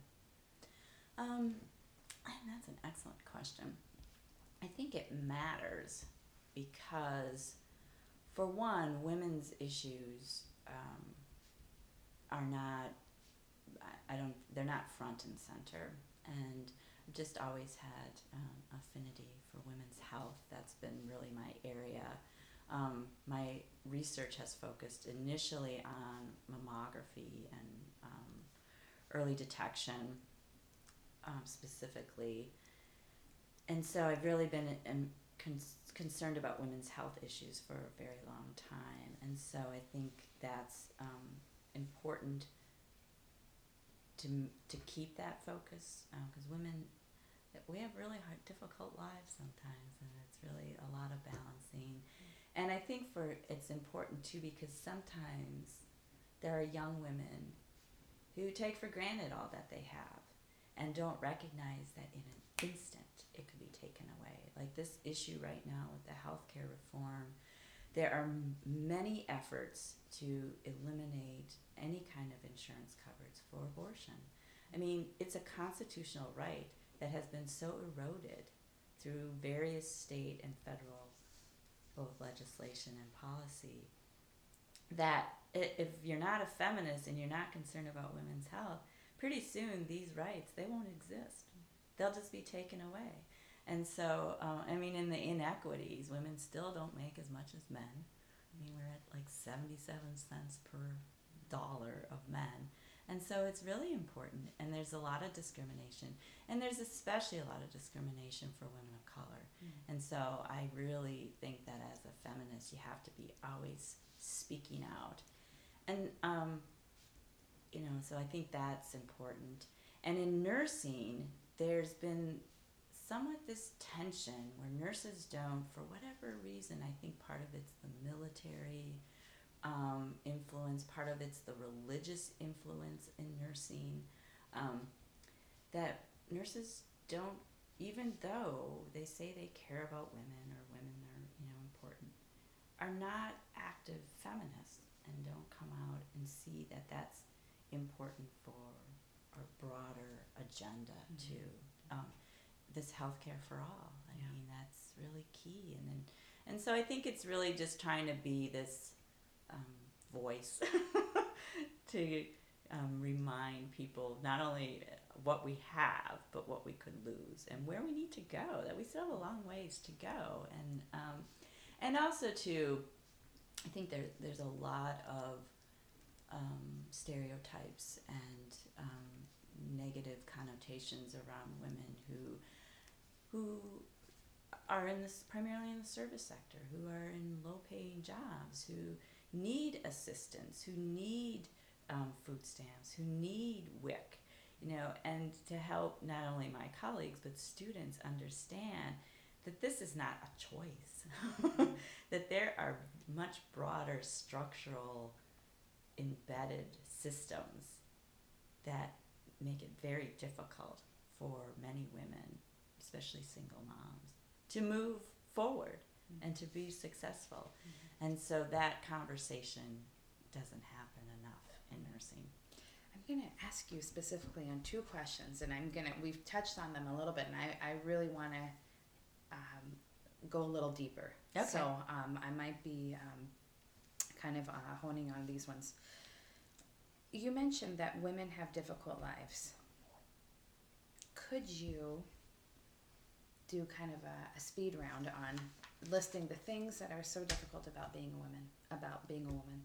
Um, and that's an excellent question. I think it matters because, for one, women's issues um, are not, I, I don't, they're not front and center. And I've just always had um, affinity for women's health. That's been really my area. Um, my research has focused initially on mammography and um, early detection, um, specifically. And so I've really been um, con- concerned about women's health issues for a very long time. And so I think that's um, important to to keep that focus, because um, women, we have really hard, difficult lives sometimes, and it's really a lot of balancing. And I think for it's important too, because sometimes there are young women who take for granted all that they have and don't recognize that in an instant it could be taken away. Like this issue right now with the healthcare reform, there are m- many efforts to eliminate any kind of insurance coverage for abortion. I mean, it's a constitutional right that has been so eroded through various state and federal both legislation and policy that if you're not a feminist and you're not concerned about women's health, pretty soon these rights, they won't exist. They'll just be taken away. And so, uh, I mean, in the inequities, women still don't make as much as men. I mean, we're at like seventy-seven cents per dollar of men. And so it's really important. And there's a lot of discrimination. And there's especially a lot of discrimination for women of color. Mm. And so I really think that as a feminist, you have to be always speaking out. And, um, you know, so I think that's important. And in nursing, there's been somewhat this tension where nurses don't, for whatever reason, I think part of it's the military um, influence, part of it's the religious influence in nursing, um, that nurses don't, even though they say they care about women or women are, you know, important, are not active feminists and don't come out and see that that's important for our broader agenda mm-hmm. too. Um, this healthcare for all. I yeah. mean, that's really key. And then, and so I think it's really just trying to be this um, voice to um, remind people not only what we have, but what we could lose and where we need to go, that we still have a long ways to go. And um, and also to, I think there, there's a lot of um, stereotypes and um, negative negative connotations around women who who are in this primarily in the service sector, who are in low-paying jobs, who need assistance, who need um, food stamps, who need W I C, you know, and to help not only my colleagues but students understand that this is not a choice, that there are much broader structural embedded systems that make it very difficult for many women, especially single moms, to move forward mm-hmm. and to be successful. Mm-hmm. And so that conversation doesn't happen enough in nursing. I'm going to ask you specifically on two questions, and I'm going to, we've touched on them a little bit, and I, I really want to um, go a little deeper. Okay. So um, I might be um, kind of uh, honing on these ones. You mentioned that women have difficult lives. Could you do kind of a, a speed round on listing the things that are so difficult about being a woman, about being a woman?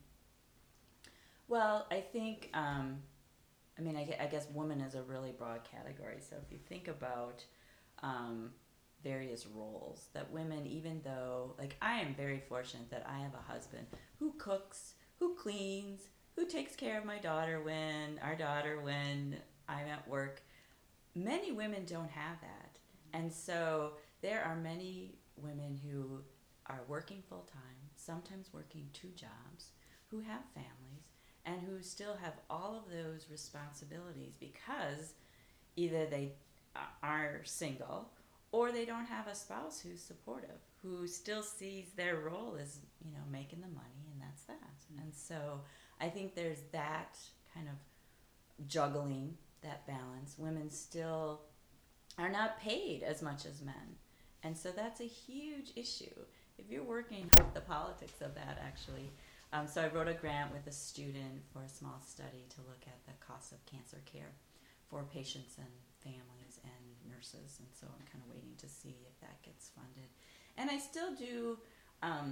Well, I think, um, I mean, I, I guess woman is a really broad category. So if you think about um, various roles that women, even though, like I am very fortunate that I have a husband who cooks, who cleans, who takes care of my daughter when, our daughter when I'm at work. Many women don't have that. And so there are many women who are working full-time, sometimes working two jobs, who have families, and who still have all of those responsibilities because either they are single or they don't have a spouse who's supportive, who still sees their role as, you know, making the money, and that's that. Mm-hmm. And so I think there's that kind of juggling, that balance. Women still are not paid as much as men. And so that's a huge issue. If you're working with the politics of that, actually. Um, so I wrote a grant with a student for a small study to look at the cost of cancer care for patients and families and nurses. And so I'm kind of waiting to see if that gets funded. And I still do um,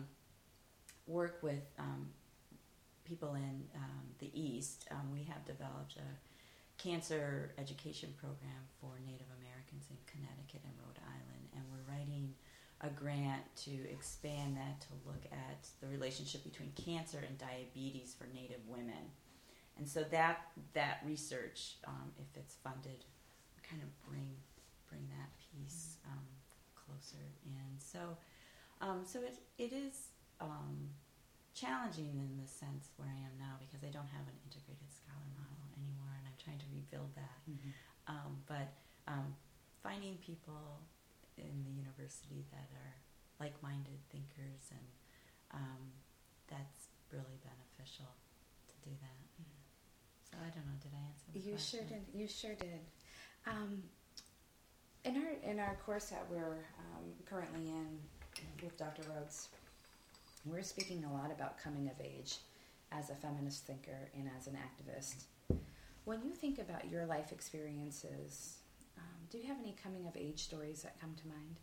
work with um, people in um, the East. Um, we have developed a cancer education program for Native Americans in Connecticut and Rhode Island, and we're writing a grant to expand that to look at the relationship between cancer and diabetes for Native women. And so that that research, um, if it's funded, kind of bring bring that piece um, closer in. So um, so it it is um, challenging in the sense where I am now because I don't have an integrated scholar model anymore, and I'm trying to rebuild that. Mm-hmm. Um, but um, finding people in the university that are like-minded thinkers, and um, that's really beneficial to do that. Mm-hmm. So I don't know. Did I answer the you question? You sure did. You sure did. Um, in our in our course that we're um, currently in with Doctor Rhodes, we're speaking a lot about coming of age as a feminist thinker and as an activist. When you think about your life experiences, um, do you have any coming of age stories that come to mind?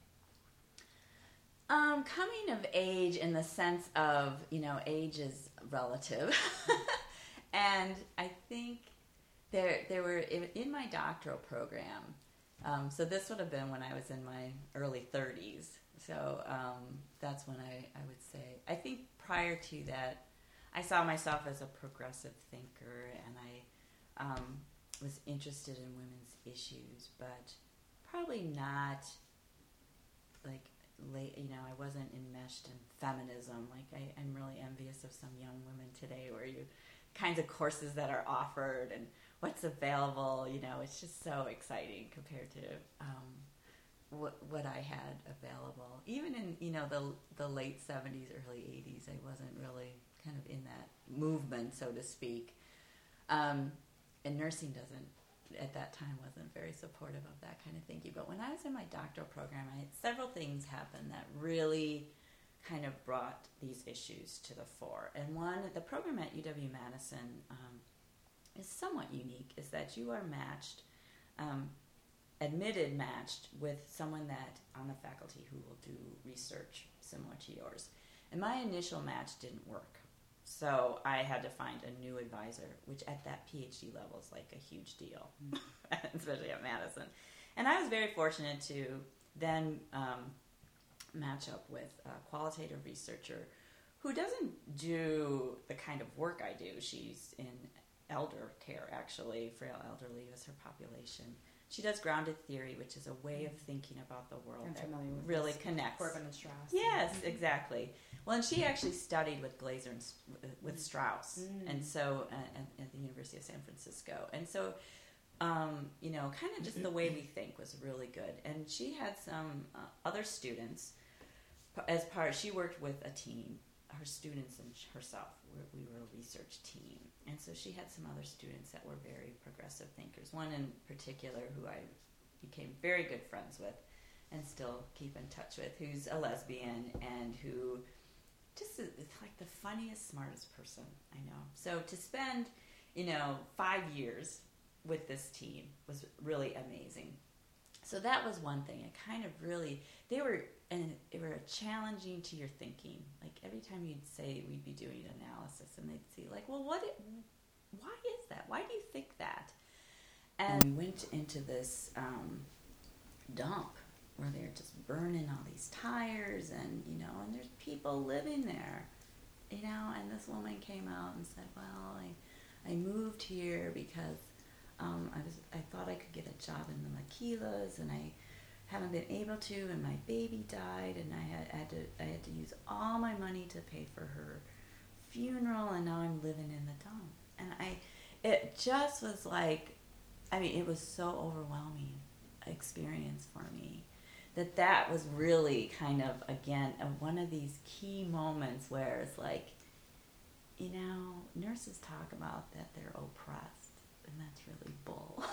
Um, coming of age in the sense of, you know, age is relative. And I think there there were, in my doctoral program, um, so this would have been when I was in my early thirties. So um, that's when I, I would say, I think prior to that, I saw myself as a progressive thinker, and I um, was interested in women's issues, but probably not like, late, you know, I wasn't enmeshed in feminism. Like I, I'm really envious of some young women today where you, kinds of courses that are offered and what's available, you know, it's just so exciting compared to um, what what I had available. Even in, you know, the the late seventies, early eighties, I wasn't really kind of in that movement, so to speak. Um, and nursing doesn't, at that time, wasn't very supportive of that kind of thinking. But when I was in my doctoral program, I had several things happen that really kind of brought these issues to the fore. And one, the program at U W-Madison um, is somewhat unique, is that you are matched, um, admitted matched with someone that on the faculty who will do research similar to yours. And my initial match didn't work. So I had to find a new advisor, which at that PhD level is like a huge deal. Mm-hmm. especially at Madison. And I was very fortunate to then um, match up with a qualitative researcher who doesn't do the kind of work I do. She's in elder care, actually. Frail elderly is her population. She does grounded theory, which is a way of thinking about the world I'm that familiar with really this. connects. Corbin and Strauss. Yes, Mm-hmm. exactly. Well, and she actually studied with Glaser and S- with Strauss, Mm. and so uh, at, at the University of San Francisco, and so um, you know, kind of just the way we think was really good. And she had some uh, other students p- as part. She worked with a team. Her students and herself, were, we were a research team, and so she had some other students that were very progressive thinkers. One in particular, who I became very good friends with, and still keep in touch with, who's a lesbian and who just is like the funniest, smartest person I know. So to spend, you know, five years with this team was really amazing. So that was one thing. It kind of really, they were, and they were challenging to your thinking. Like every time you'd say we'd be doing analysis, and they'd see like, well, what? It, why is that? Why do you think that? And we went into this um, dump where they're just burning all these tires, and you know, and there's people living there, you know. And this woman came out and said, "Well, I, I moved here because." Um, I was. I thought I could get a job in the maquilas, and I haven't been able to. And my baby died, and I had, had to. I had to use all my money to pay for her funeral, and now I'm living in the dump. And I, it just was like, I mean, it was so overwhelming experience for me that that was really kind of again one of these key moments where it's like, you know, nurses talk about that they're oppressed. And that's really bull.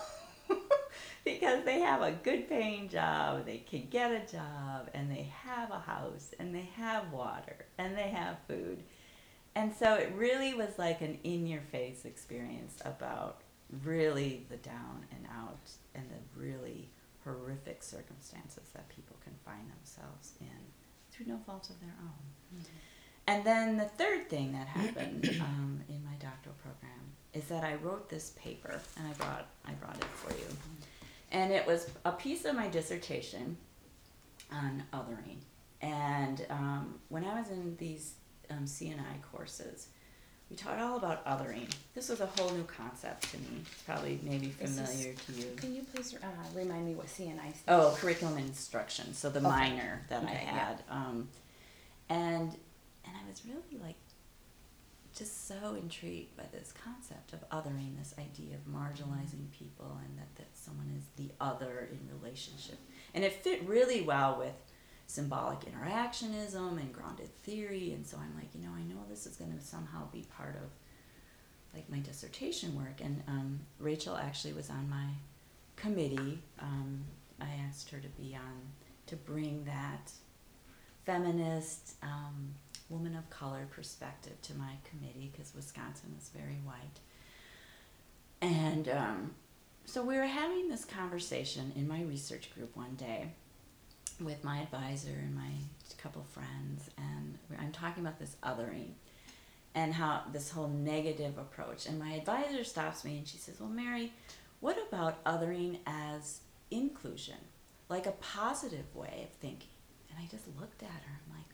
Because they have a good paying job, they can get a job, and they have a house, and they have water, and they have food. And so it really was like an in-your-face experience about really the down and out and the really horrific circumstances that people can find themselves in through no fault of their own. Mm-hmm. And then the third thing that happened um, in my doctoral program is that I wrote this paper, and I brought I brought it for you, and it was a piece of my dissertation on othering. And um, when I was in these um, C N I courses, we taught all about othering. This was a whole new concept to me. It's probably maybe familiar This, to you. Can you please uh, remind me what C N I stands Oh, for? curriculum and instruction. So the Okay. minor that Okay, I had, um, and and I was really like. just so intrigued by this concept of othering, this idea of marginalizing people, and that, that someone is the other in relationship. And it fit really well with symbolic interactionism and grounded theory, and so I'm like, you know, I know this is going to somehow be part of like my dissertation work. And um, Rachel actually was on my committee. Um, I asked her to be on, to bring that feminist, um, woman of color perspective to my committee, because Wisconsin is very white. And um, so we were having this conversation in my research group one day with my advisor and my couple friends, and I'm talking about this othering and how this whole negative approach. And my advisor stops me and she says, well, Mary, what about othering as inclusion, like a positive way of thinking? And I just looked at her. I'm like,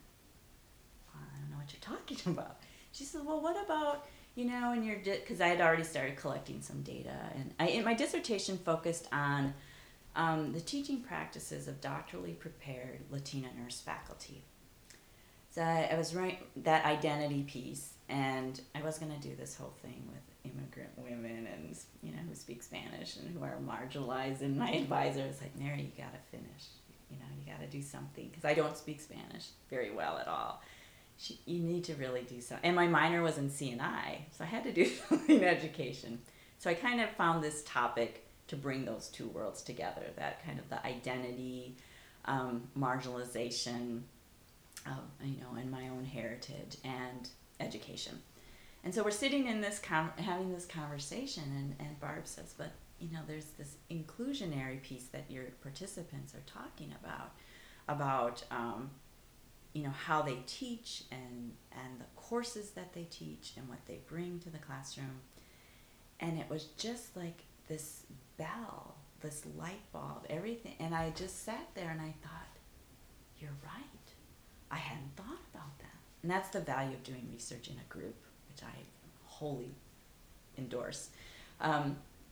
I don't know what you're talking about. She said, well, what about, you know, in your, because di- I had already started collecting some data. And I, in my dissertation focused on um, the teaching practices of doctorally prepared Latina nurse faculty. So I, I was writing that identity piece, and I was going to do this whole thing with immigrant women and, you know, who speak Spanish and who are marginalized. And my advisor was like, Mary, you got to finish. You know, you got to do something, because I don't speak Spanish very well at all. She, you need to really do something. And my minor was in C N I, so I had to do something in education. So I kind of found this topic to bring those two worlds together, that kind of the identity, um, marginalization, of, you know, and my own heritage and education. And so we're sitting in this, com- having this conversation, and, and Barb says, but, you know, there's this inclusionary piece that your participants are talking about, about, um, you know, how they teach and, and the courses that they teach and what they bring to the classroom. And it was just like this bell, this light bulb, everything. And I just sat there and I thought, you're right. I hadn't thought about that. And that's the value of doing research in a group, which I wholly endorse. Um,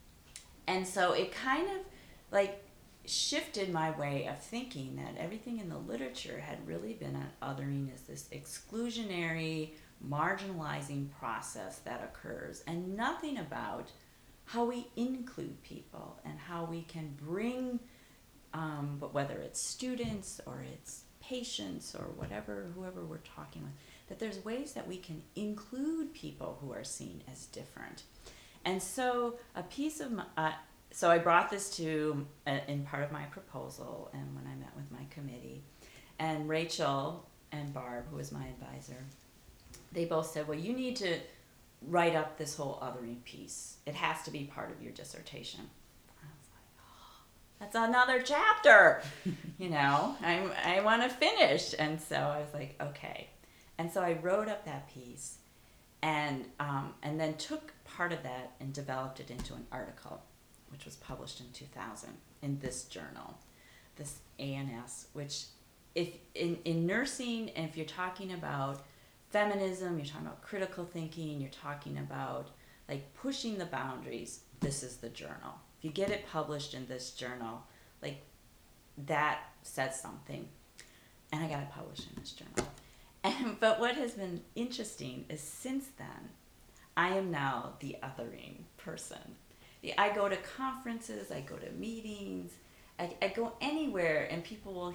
and so it kind of like shifted my way of thinking that everything in the literature had really been on othering as this exclusionary, marginalizing process that occurs, and nothing about how we include people and how we can bring, um, but whether it's students or it's patients or whatever, whoever we're talking with, that there's ways that we can include people who are seen as different. And so a piece of my, uh, so I brought this to uh, in part of my proposal, and when I met with my committee, and Rachel and Barb, who was my advisor, they both said, well, you need to write up this whole othering piece. It has to be part of your dissertation. I was like, oh, that's another chapter. You know, I I want to finish. And so I was like, okay. And so I wrote up that piece, and um, and then took part of that and developed it into an article, which was published in two thousand in this journal, this A N S, which if in, in nursing, and if you're talking about feminism, you're talking about critical thinking, you're talking about like pushing the boundaries, this is the journal. If you get it published in this journal, like that says something. And I got it published in this journal. And, but what has been interesting is since then, I am now the othering person. I go to conferences, I go to meetings, I, I go anywhere, and people will,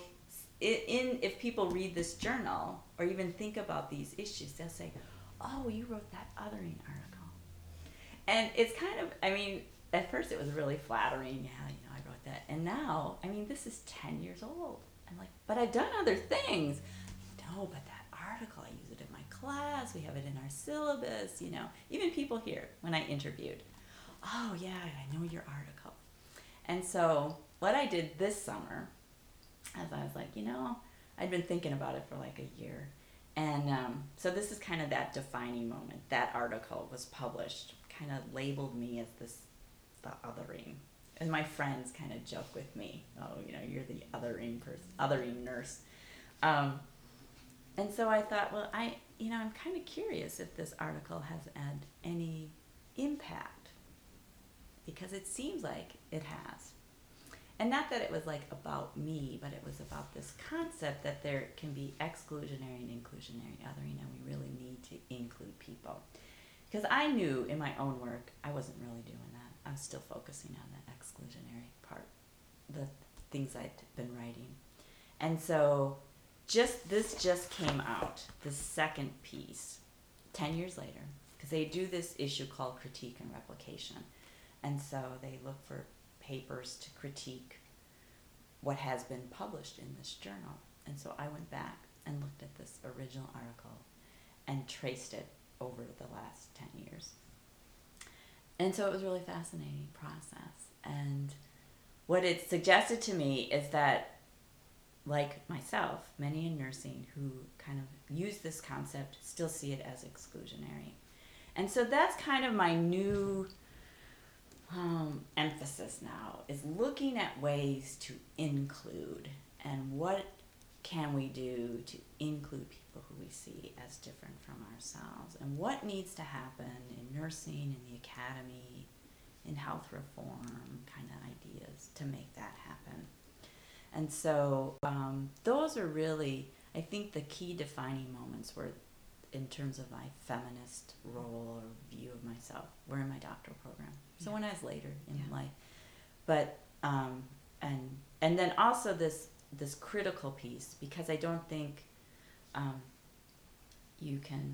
in if people read this journal or even think about these issues, they'll say, oh, you wrote that othering article. And it's kind of, I mean, at first it was really flattering, yeah, you know, I wrote that. And now, I mean, this is ten years old. I'm like, but I've done other things. No, but that article, I use it in my class, we have it in our syllabus, you know, even people here, when I interviewed, oh yeah, I know your article. And so what I did this summer, as I was like, you know, I'd been thinking about it for like a year. And um, so this is kind of that defining moment. That article was published, kind of labeled me as this, the othering. And my friends kind of joke with me, oh, you know, you're the othering person, othering nurse. Um, and so I thought, well, I, you know, I'm kind of curious if this article has had any impact, because it seems like it has. And not that it was like about me, but it was about this concept that there can be exclusionary and inclusionary othering, and we really need to include people. Because I knew in my own work, I wasn't really doing that. I was still focusing on the exclusionary part, the things I'd been writing. And so just this just came out, the second piece, ten years later, because they do this issue called Critique and Replication. And so they look for papers to critique what has been published in this journal. And so I went back and looked at this original article and traced it over the last ten years. And so it was a really fascinating process. And what it suggested to me is that, like myself, many in nursing who kind of use this concept still see it as exclusionary. And so that's kind of my new Um, emphasis now, is looking at ways to include, and what can we do to include people who we see as different from ourselves, and what needs to happen in nursing, in the academy, in health reform kind of ideas to make that happen. And so um, those are really, I think, the key defining moments were in terms of my feminist role or view of myself were in my doctoral program. So yeah. When I was later in yeah. life, but um, and and then also this this critical piece, because I don't think um, you can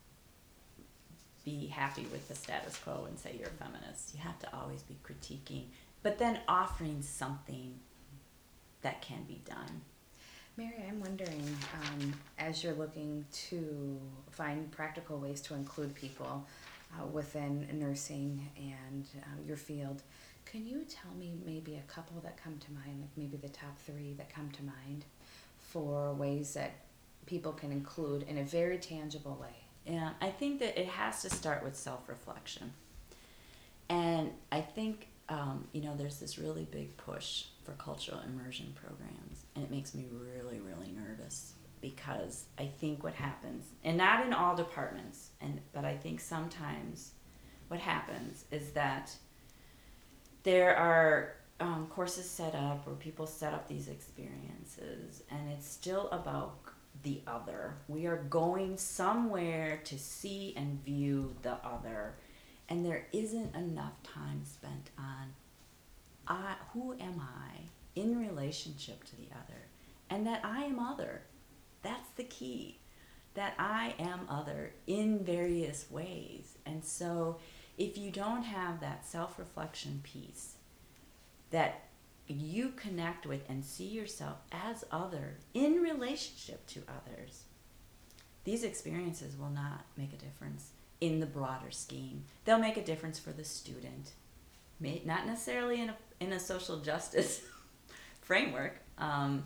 be happy with the status quo and say you're a feminist. You have to always be critiquing, but then offering something that can be done. Mary, I'm wondering, um, as you're looking to find practical ways to include people uh, within nursing and uh, your field, can you tell me maybe a couple that come to mind, like maybe the top three that come to mind for ways that people can include in a very tangible way? Yeah, I think that it has to start with self-reflection. And I think um, you know, there's this really big push for cultural immersion programs, and it makes me really, really nervous because I think what happens, and not in all departments, and but I think sometimes what happens is that there are um, courses set up where people set up these experiences, and it's still about the other. We are going somewhere to see and view the other, and there isn't enough time spent on I, who am I in relationship to the other, and that I am other. That's the key, that I am other in various ways. And so if you don't have that self-reflection piece, that you connect with and see yourself as other in relationship to others, these experiences will not make a difference in the broader scheme. They'll make a difference for the student, may, not necessarily in a, in a social justice framework, um,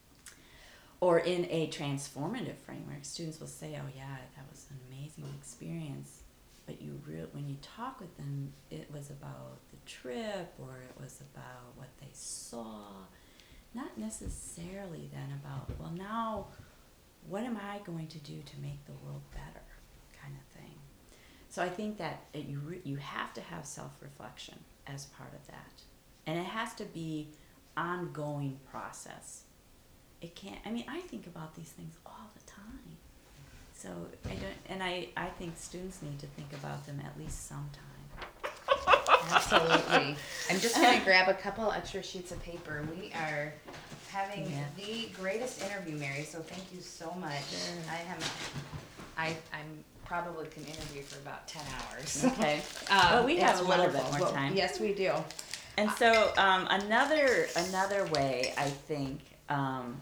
or in a transformative framework. Students will say, oh yeah, that was an amazing experience. But you re- when you talk with them, it was about the trip, or it was about what they saw, not necessarily then about, well, now what am I going to do to make the world better, kind of thing. So I think that it, you re- you have to have self-reflection as part of that, and it has to be ongoing process. It can't. I mean, I think about these things all the time. So I don't, and I, I think students need to think about them at least sometime. Absolutely. I'm just going to grab a couple extra sheets of paper. We are having Yeah. the greatest interview, Mary, so thank you so much. Sure. I have, I, I'm probably can interview for about ten hours. Okay. Um, Well, we have it's a little bit wonderful. more Well, time. yes, we do. And so um, another another way I think um,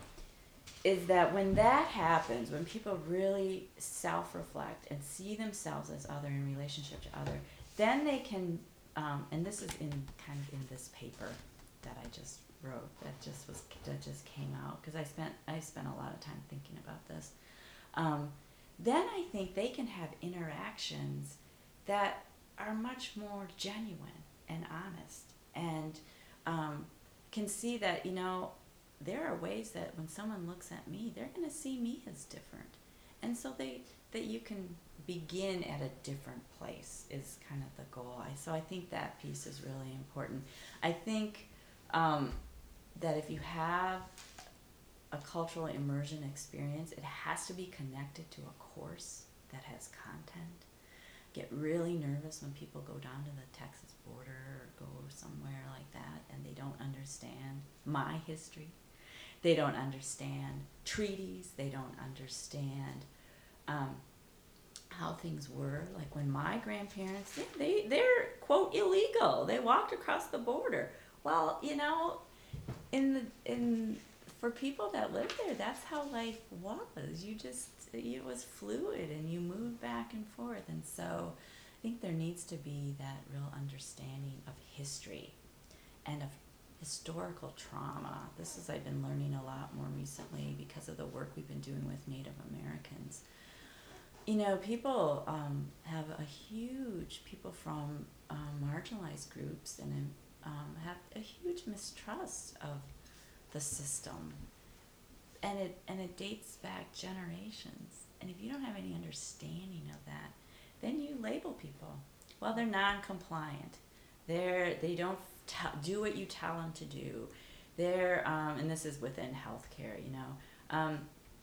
is that when that happens, when people really self-reflect and see themselves as other in relationship to other, then they can, um, and this is in kind of in this paper that I just wrote, that just was that just came out because I spent I spent a lot of time thinking about this. Um, then I think they can have interactions that are much more genuine and honest, and um, can see that, you know, there are ways that when someone looks at me, they're going to see me as different. And so they that you can begin at a different place is kind of the goal. I, so I think that piece is really important. I think um, that if you have a cultural immersion experience, it has to be connected to a course that has content. Get really nervous when people go down to the Texas border or go somewhere like that and they don't understand my history. They don't understand treaties. They don't understand um, how things were. Like when my grandparents, yeah, they, they're, quote, illegal. They walked across the border. Well, you know, in the, in, for people that lived there, that's how life was. You just, it was fluid and you moved back and forth. And so I think there needs to be that real understanding of history and of historical trauma. This is, I've been learning a lot more recently because of the work we've been doing with Native Americans. You know, people um, have a huge, people from um, marginalized groups and um, have a huge mistrust of the system. And it and it dates back generations. And if you don't have any understanding of that, then you label people. Well, they're non-compliant. They're they don't t- do what you tell them to do. They're um, and this is within healthcare, you know. Um,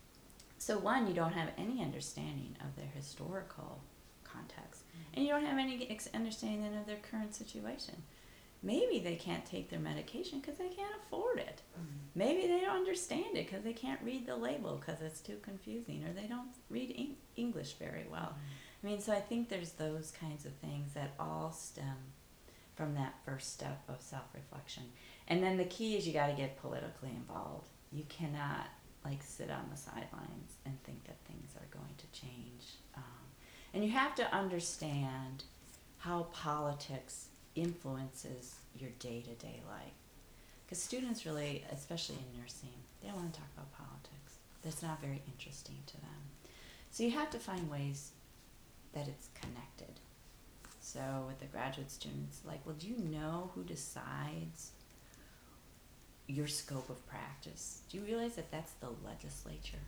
so one, you don't have any understanding of their historical context, mm-hmm. and you don't have any ex- understanding then of their current situation. Maybe they can't take their medication because they can't afford it. Mm-hmm. Maybe they don't understand it because they can't read the label because it's too confusing, or they don't read en- English very well. Mm-hmm. I mean, so I think there's those kinds of things that all stem from that first step of self-reflection. And then the key is you got to get politically involved. You cannot like sit on the sidelines and think that things are going to change. Um, and you have to understand how politics influences your day-to-day life. Because students really, especially in nursing, they don't want to talk about politics. That's not very interesting to them. So you have to find ways that it's connected. So with the graduate students, like, well, do you know who decides your scope of practice? Do you realize that that's the legislature?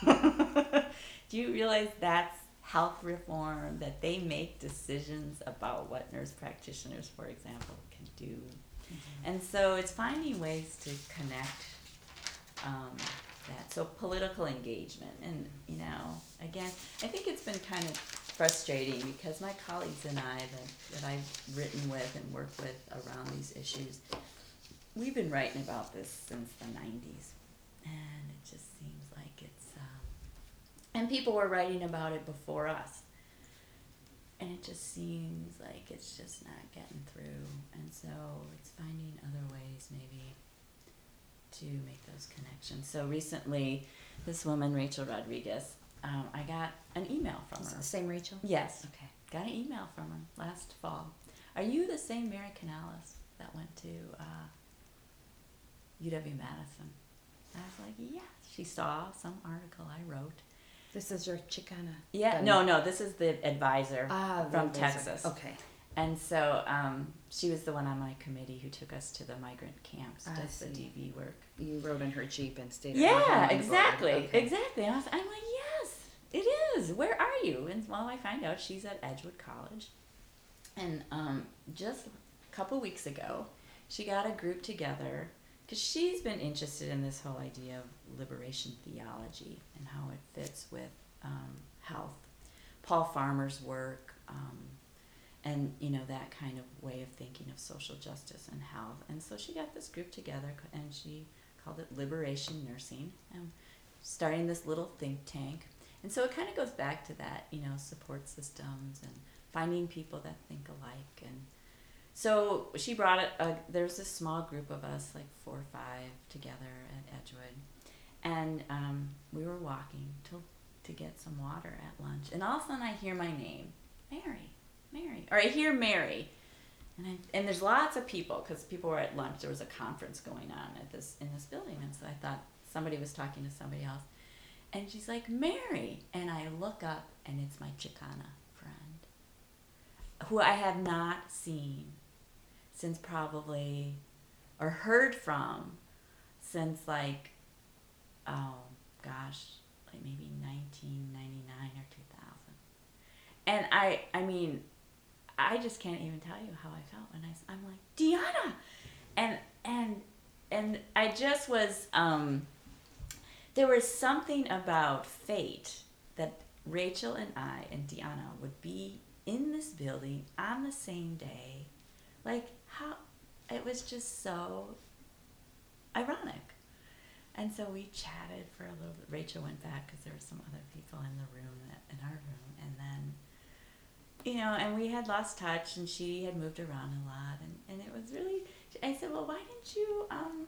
Do you realize that's health reform, that they make decisions about what nurse practitioners, for example, can do? Mm-hmm. And so it's finding ways to connect um, that. So political engagement. And, you know, again, I think it's been kind of frustrating because my colleagues and I that, that I've written with and worked with around these issues, we've been writing about this since the nineties, and it just seems like it's, um, and people were writing about it before us, and it just seems like it's just not getting through, and so it's finding other ways maybe to make those connections. So recently, this woman, Rachel Rodriguez, um, I got an email from her. Same Rachel? Yes. Okay. Got an email from her last fall. Are you the same Mary Canales that went to uh, U W-Madison? I was like, yes. She saw some article I wrote. This is your Chicana. Yeah. Um, No, no. This is the advisor ah, the from advisor. Texas. Okay. And so um, she was the one on my committee who took us to the migrant camps, I does the see. D V work. You rode in her Jeep and stayed at Yeah, her home exactly, and voted. Okay. exactly. And I was, I'm like, yes, it is. Where are you? And well, I find out she's at Edgewood College. And um, just a couple weeks ago, she got a group together because she's been interested in this whole idea of liberation theology and how it fits with um, health. Paul Farmer's work, um, and you know, that kind of way of thinking of social justice and health. And so she got this group together, and she called it Liberation Nursing, and starting this little think tank. And so it kind of goes back to that, you know, support systems and finding people that think alike. And so she brought it, uh, there's this small group of us, like four or five together at Edgewood. And um, we were walking to, to get some water at lunch. And all of a sudden I hear my name, Mary, Mary. Or I hear Mary. And, I, and there's lots of people, because people were at lunch. There was a conference going on at this in this building. And so I thought somebody was talking to somebody else. And she's like, Mary. And I look up, and it's my Chicana friend, who I have not seen since probably, or heard from since like, oh gosh, like maybe nineteen ninety-nine or two thousand. And I, I mean, I just can't even tell you how I felt when I, I'm like, Deanna! And, and, and I just was, um, there was something about fate that Rachel and I and Deanna would be in this building on the same day. Like, how, it was just so ironic. And so we chatted for a little bit. Rachel went back because there were some other people in the room, that, in our room. And then, you know, and we had lost touch, and she had moved around a lot. And, and it was really, I said, well, why didn't you um,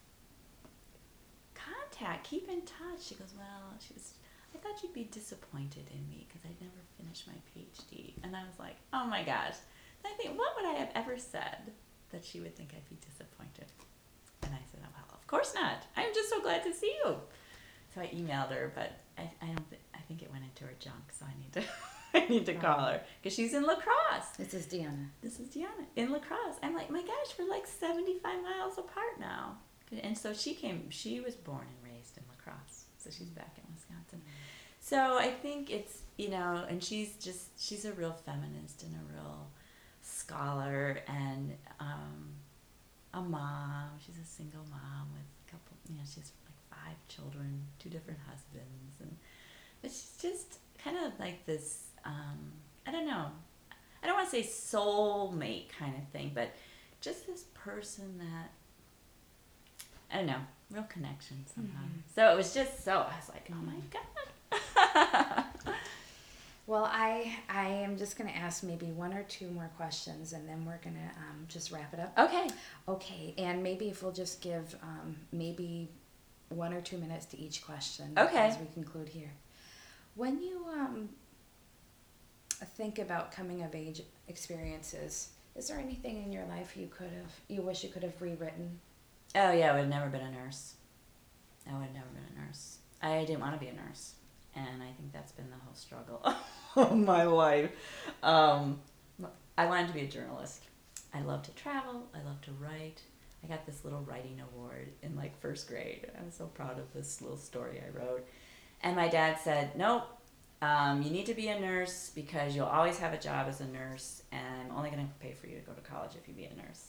contact, keep in touch? She goes, well, she was, I thought you'd be disappointed in me because I'd never finished my PhD. And I was like, oh my gosh. And I think, what would I have ever said that she would think I'd be disappointed? And I said, oh, well, of course not. I'm just so glad to see you. So I emailed her, but I, I don't. Th- I think it went into her junk, so I need to. I need to call her because she's in La Crosse. This is Deanna. This is Deanna in La Crosse. I'm like, my gosh, we're like seventy-five miles apart now. And so she came. She was born and raised in La Crosse, so she's back in Wisconsin. Mm-hmm. So I think it's, you know, and she's just she's a real feminist and a real scholar and. Um, a mom. She's a single mom with a couple, you know, she has like five children, two different husbands, and but she's just kind of like this, um, I don't know, I don't want to say soulmate kind of thing, but just this person that, I don't know, real connection somehow. Mm-hmm. So it was just so, I was like, oh my God. Well, I I am just going to ask maybe one or two more questions, and then we're going to um, just wrap it up. Okay. Okay, and maybe if we'll just give um, maybe one or two minutes to each question okay. as we conclude here. When you um, think about coming of age experiences, is there anything in your life you could have, you wish you could have rewritten? Oh yeah, I would have never been a nurse. I would have never been a nurse. I didn't want to be a nurse. And I think that's been the whole struggle of my life. Um, I wanted to be a journalist. I love to travel. I love to write. I got this little writing award in like first grade. I was so proud of this little story I wrote. And my dad said, nope, um, you need to be a nurse because you'll always have a job as a nurse, and I'm only going to pay for you to go to college if you be a nurse.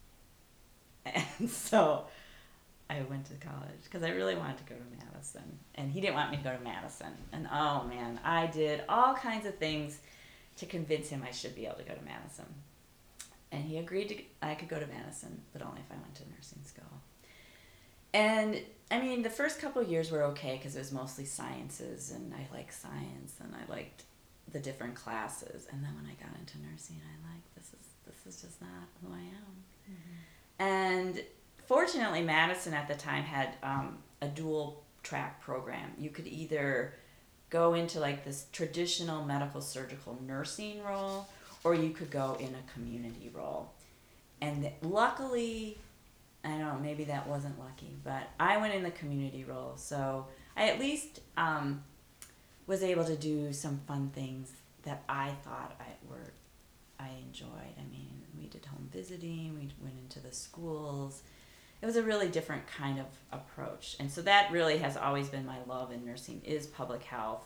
And so I went to college because I really wanted to go to Madison. And he didn't want me to go to Madison. And oh man, I did all kinds of things to convince him I should be able to go to Madison. And he agreed to I could go to Madison, but only if I went to nursing school. And I mean, the first couple of years were okay because it was mostly sciences, and I liked science, and I liked the different classes. And then when I got into nursing, I like this is this is just not who I am. Mm-hmm. And fortunately, Madison at the time had um, a dual track program. You could either go into like this traditional medical surgical nursing role, or you could go in a community role. And th- luckily, I don't know, maybe that wasn't lucky, but I went in the community role. So I at least um, was able to do some fun things that I thought I were I enjoyed. I mean, we did home visiting, we went into the schools. It was a really different kind of approach. And so that really has always been my love in nursing, is public health,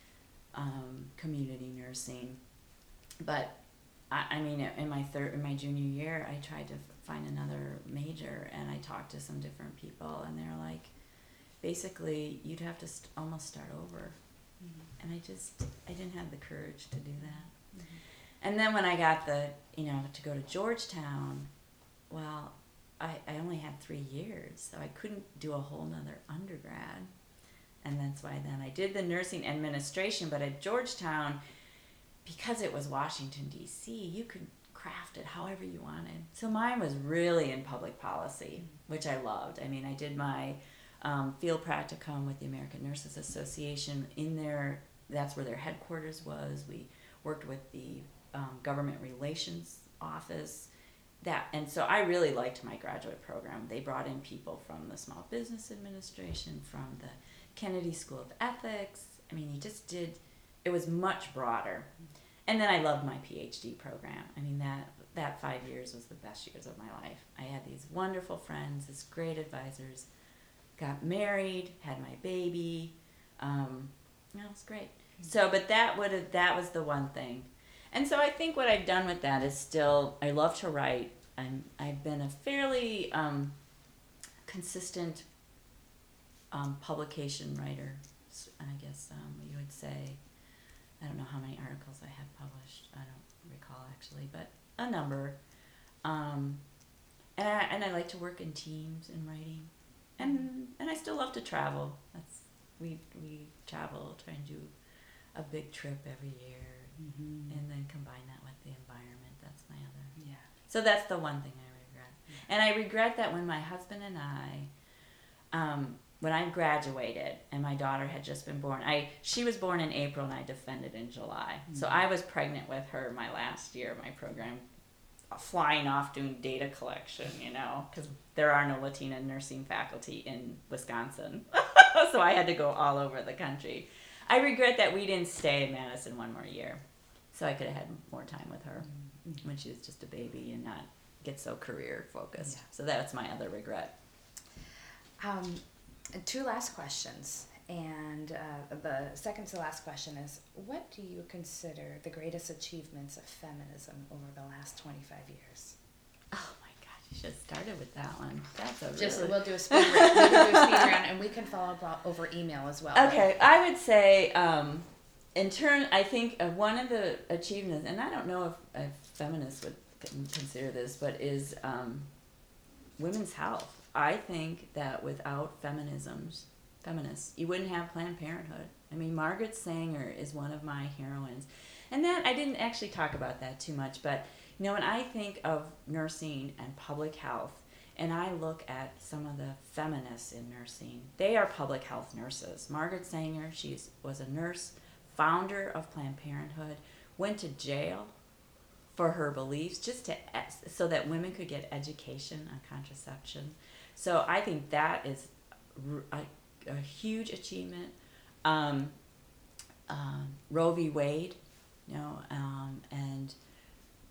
um, community nursing. But I, I mean, in my third, in my junior year, I tried to find another major, and I talked to some different people, and they're like, basically, you'd have to st- almost start over. Mm-hmm. And I just, I didn't have the courage to do that. Mm-hmm. And then when I got the, you know, to go to Georgetown, well, I, I only had three years, so I couldn't do a whole nother undergrad. And that's why then I did the nursing administration, but at Georgetown, because it was Washington, D C, you could craft it however you wanted. So mine was really in public policy, which I loved. I mean, I did my um, field practicum with the American Nurses Association. In there, that's where their headquarters was. We worked with the um, government relations office. That and so I really liked my graduate program. They brought in people from the Small Business Administration, from the Kennedy School of Ethics. I mean, he just did, it was much broader. And then I loved my PhD program. I mean, that that five years was the best years of my life. I had these wonderful friends, these great advisors, got married, had my baby. Um, you know, it was great. Mm-hmm. So, but that would have, that was the one thing. And so I think what I've done with that is still, I love to write. I'm, I've been a fairly um, consistent um, publication writer, I guess um, you would say. I don't know how many articles I have published. I don't recall actually, but a number. Um, and I and I like to work in teams in writing, and and I still love to travel. That's we we travel, try and do a big trip every year, mm-hmm. and then combine that with the environment. That's my other. Yeah. So that's the one thing I regret, yeah. And I regret that when my husband and I, um, when I graduated and my daughter had just been born, I she was born in April and I defended in July. Mm-hmm. So I was pregnant with her my last year of my program, flying off doing data collection, you know, because there are no Latina nursing faculty in Wisconsin. So I had to go all over the country. I regret that we didn't stay in Madison one more year, so I could have had more time with her mm-hmm. when she was just a baby and not get so career focused. Yeah. So that's my other regret. Um, two last questions, and uh, the second to last question is, what do you consider the greatest achievements of feminism over the last twenty-five years? Oh my gosh, you should have started with that one. That's a Just really... we'll do a speed round. We can do a speed round, and we can follow up over email as well. Okay, I would say, um, in turn, I think uh, one of the achievements, and I don't know if, if feminists would consider this, but is um, women's health. I think that without feminisms, feminists, you wouldn't have Planned Parenthood. I mean, Margaret Sanger is one of my heroines. And that, I didn't actually talk about that too much, but, you know, when I think of nursing and public health, and I look at some of the feminists in nursing, they are public health nurses. Margaret Sanger, she was a nurse, founder of Planned Parenthood, went to jail for her beliefs, just to so that women could get education on contraception. So I think that is a, a huge achievement. Um, um, Roe v. Wade, you know, um, and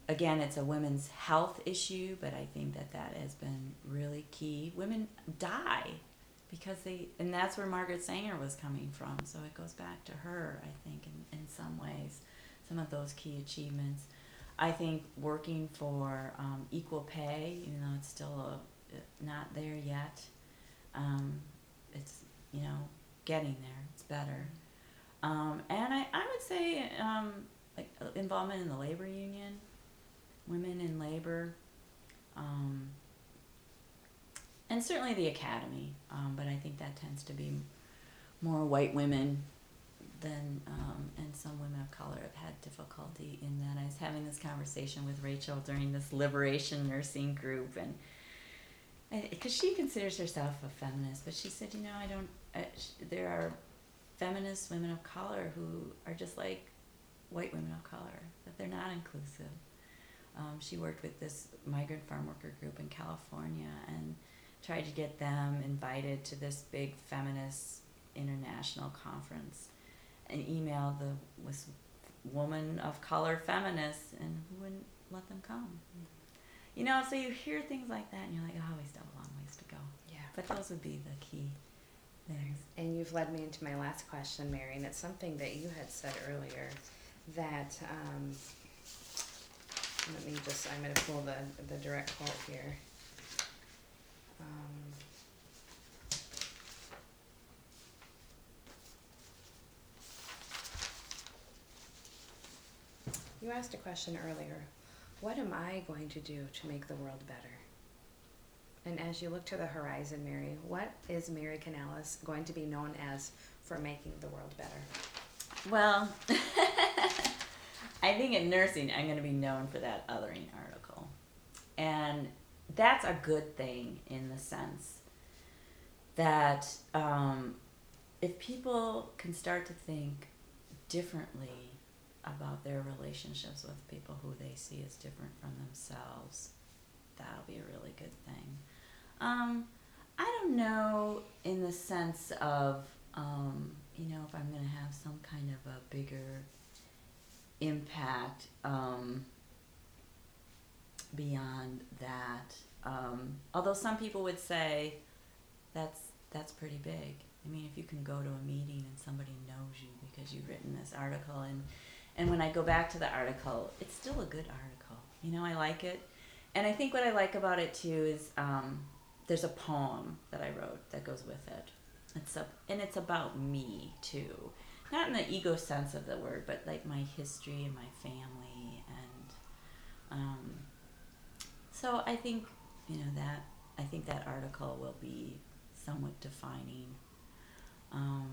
again, it's a women's health issue, but I think that that has been really key. Women die because they, and that's where Margaret Sanger was coming from. So it goes back to her, I think, in, in some ways, some of those key achievements. I think working for um, equal pay, even though it's still a, not there yet, um, it's, you know, getting there. It's better. Um, and I, I would say um, like involvement in the labor union, women in labor, um, and certainly the academy. Um, but I think that tends to be more white women than, um, and some women of color have had difficulty in that. I was having this conversation with Rachel during this liberation nursing group, and because she considers herself a feminist, but she said, you know, I don't, uh, sh- there are feminist women of color who are just like white women of color, that they're not inclusive. Um, she worked with this migrant farm worker group in California and tried to get them invited to this big feminist international conference, and emailed the was woman of color feminists, and who wouldn't let them come. Mm-hmm. You know, so you hear things like that and you're like, oh, we still have a long ways to go. Yeah. But those would be the key things. And you've led me into my last question, Mary, and it's something that you had said earlier, that um, let me just, I'm going to pull the, the direct quote here. Um, you asked a question earlier. What am I going to do to make the world better? And as you look to the horizon, Mary, what is Mary Canales going to be known as for making the world better? Well, I think in nursing, I'm going to be known for that othering article. And that's a good thing in the sense that um, if people can start to think differently about their relationships with people who they see as different from themselves, that'll be a really good thing. Um, I don't know in the sense of, um, you know, if I'm going to have some kind of a bigger impact um, beyond that. Um, although some people would say that's that's pretty big. I mean, if you can go to a meeting and somebody knows you because you've written this article, and and when I go back to the article, it's still a good article. You know, I like it. And I think what I like about it too is um, there's a poem that I wrote that goes with it. It's a, and it's about me too. Not in the ego sense of the word, but like my history and my family. And um, so I think, you know, that, I think that article will be somewhat defining. Um,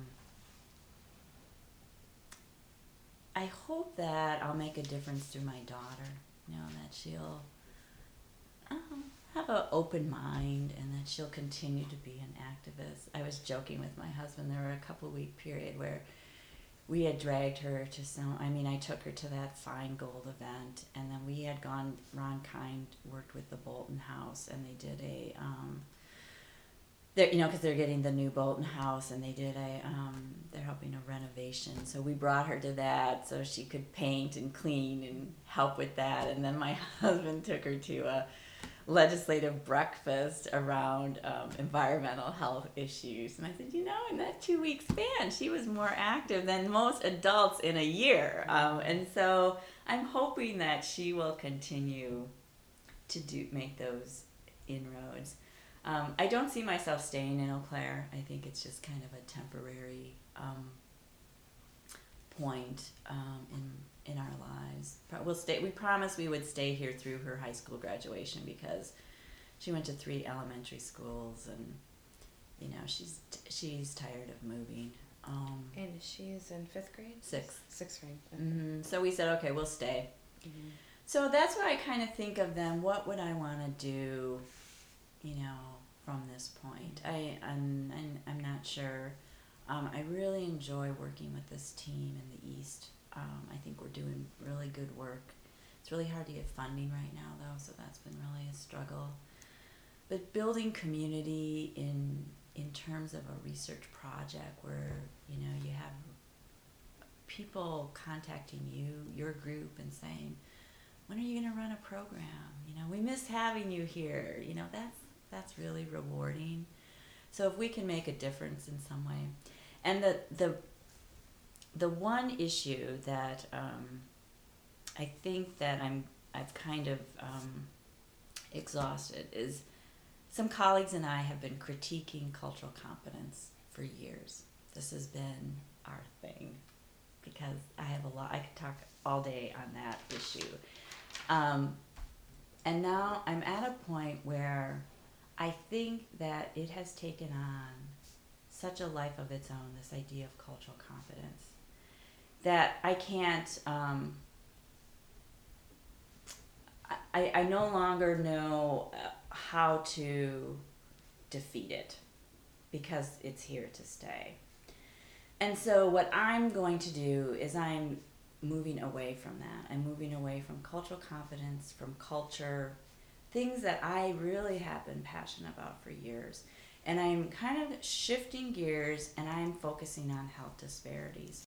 I hope that I'll make a difference through my daughter, you know, that she'll um, have an open mind and that she'll continue to be an activist. I was joking with my husband, there were a couple week period where we had dragged her to some, I mean, I took her to that Fine Gold event, and then we had gone, Ron Kind worked with the Bolton House, and they did a, um, they're, you know, because they're getting the new Bolton House, and they did a, um, they're helping a renovation. So we brought her to that so she could paint and clean and help with that. And then my husband took her to a legislative breakfast around um, environmental health issues. And I said, you know, in that two week span, she was more active than most adults in a year. Um, and so I'm hoping that she will continue to do make those inroads. Um, I don't see myself staying in Eau Claire. I think it's just kind of a temporary um, point um, in in our lives. We'll stay. We promised we would stay here through her high school graduation because she went to three elementary schools, and you know she's she's tired of moving. Um, and she's in fifth grade. Sixth. Sixth grade. Okay. Mm-hmm. So we said, okay, we'll stay. Mm-hmm. So that's what I kind of think of them. What would I want to do? You know, from this point, I I'm I'm, I'm not sure. Um, I really enjoy working with this team in the East. Um, I think we're doing really good work. It's really hard to get funding right now, though, so that's been really a struggle. But building community in in terms of a research project where, you know, you have people contacting you, your group, and saying, when are you going to run a program? You know, we miss having you here. You know, that's that's really rewarding. So if we can make a difference in some way, and the the the one issue that um, I think that I'm I've kind of um, exhausted is some colleagues and I have been critiquing cultural competence for years. This has been our thing because I have a lot. I could talk all day on that issue. Um, and now I'm at a point where I think that it has taken on such a life of its own, this idea of cultural competence, that I can't, um, I, I no longer know uh, how to defeat it because it's here to stay. And so what I'm going to do is I'm moving away from that. I'm moving away from cultural competence, from culture, things that I really have been passionate about for years. And I'm kind of shifting gears and I'm focusing on health disparities.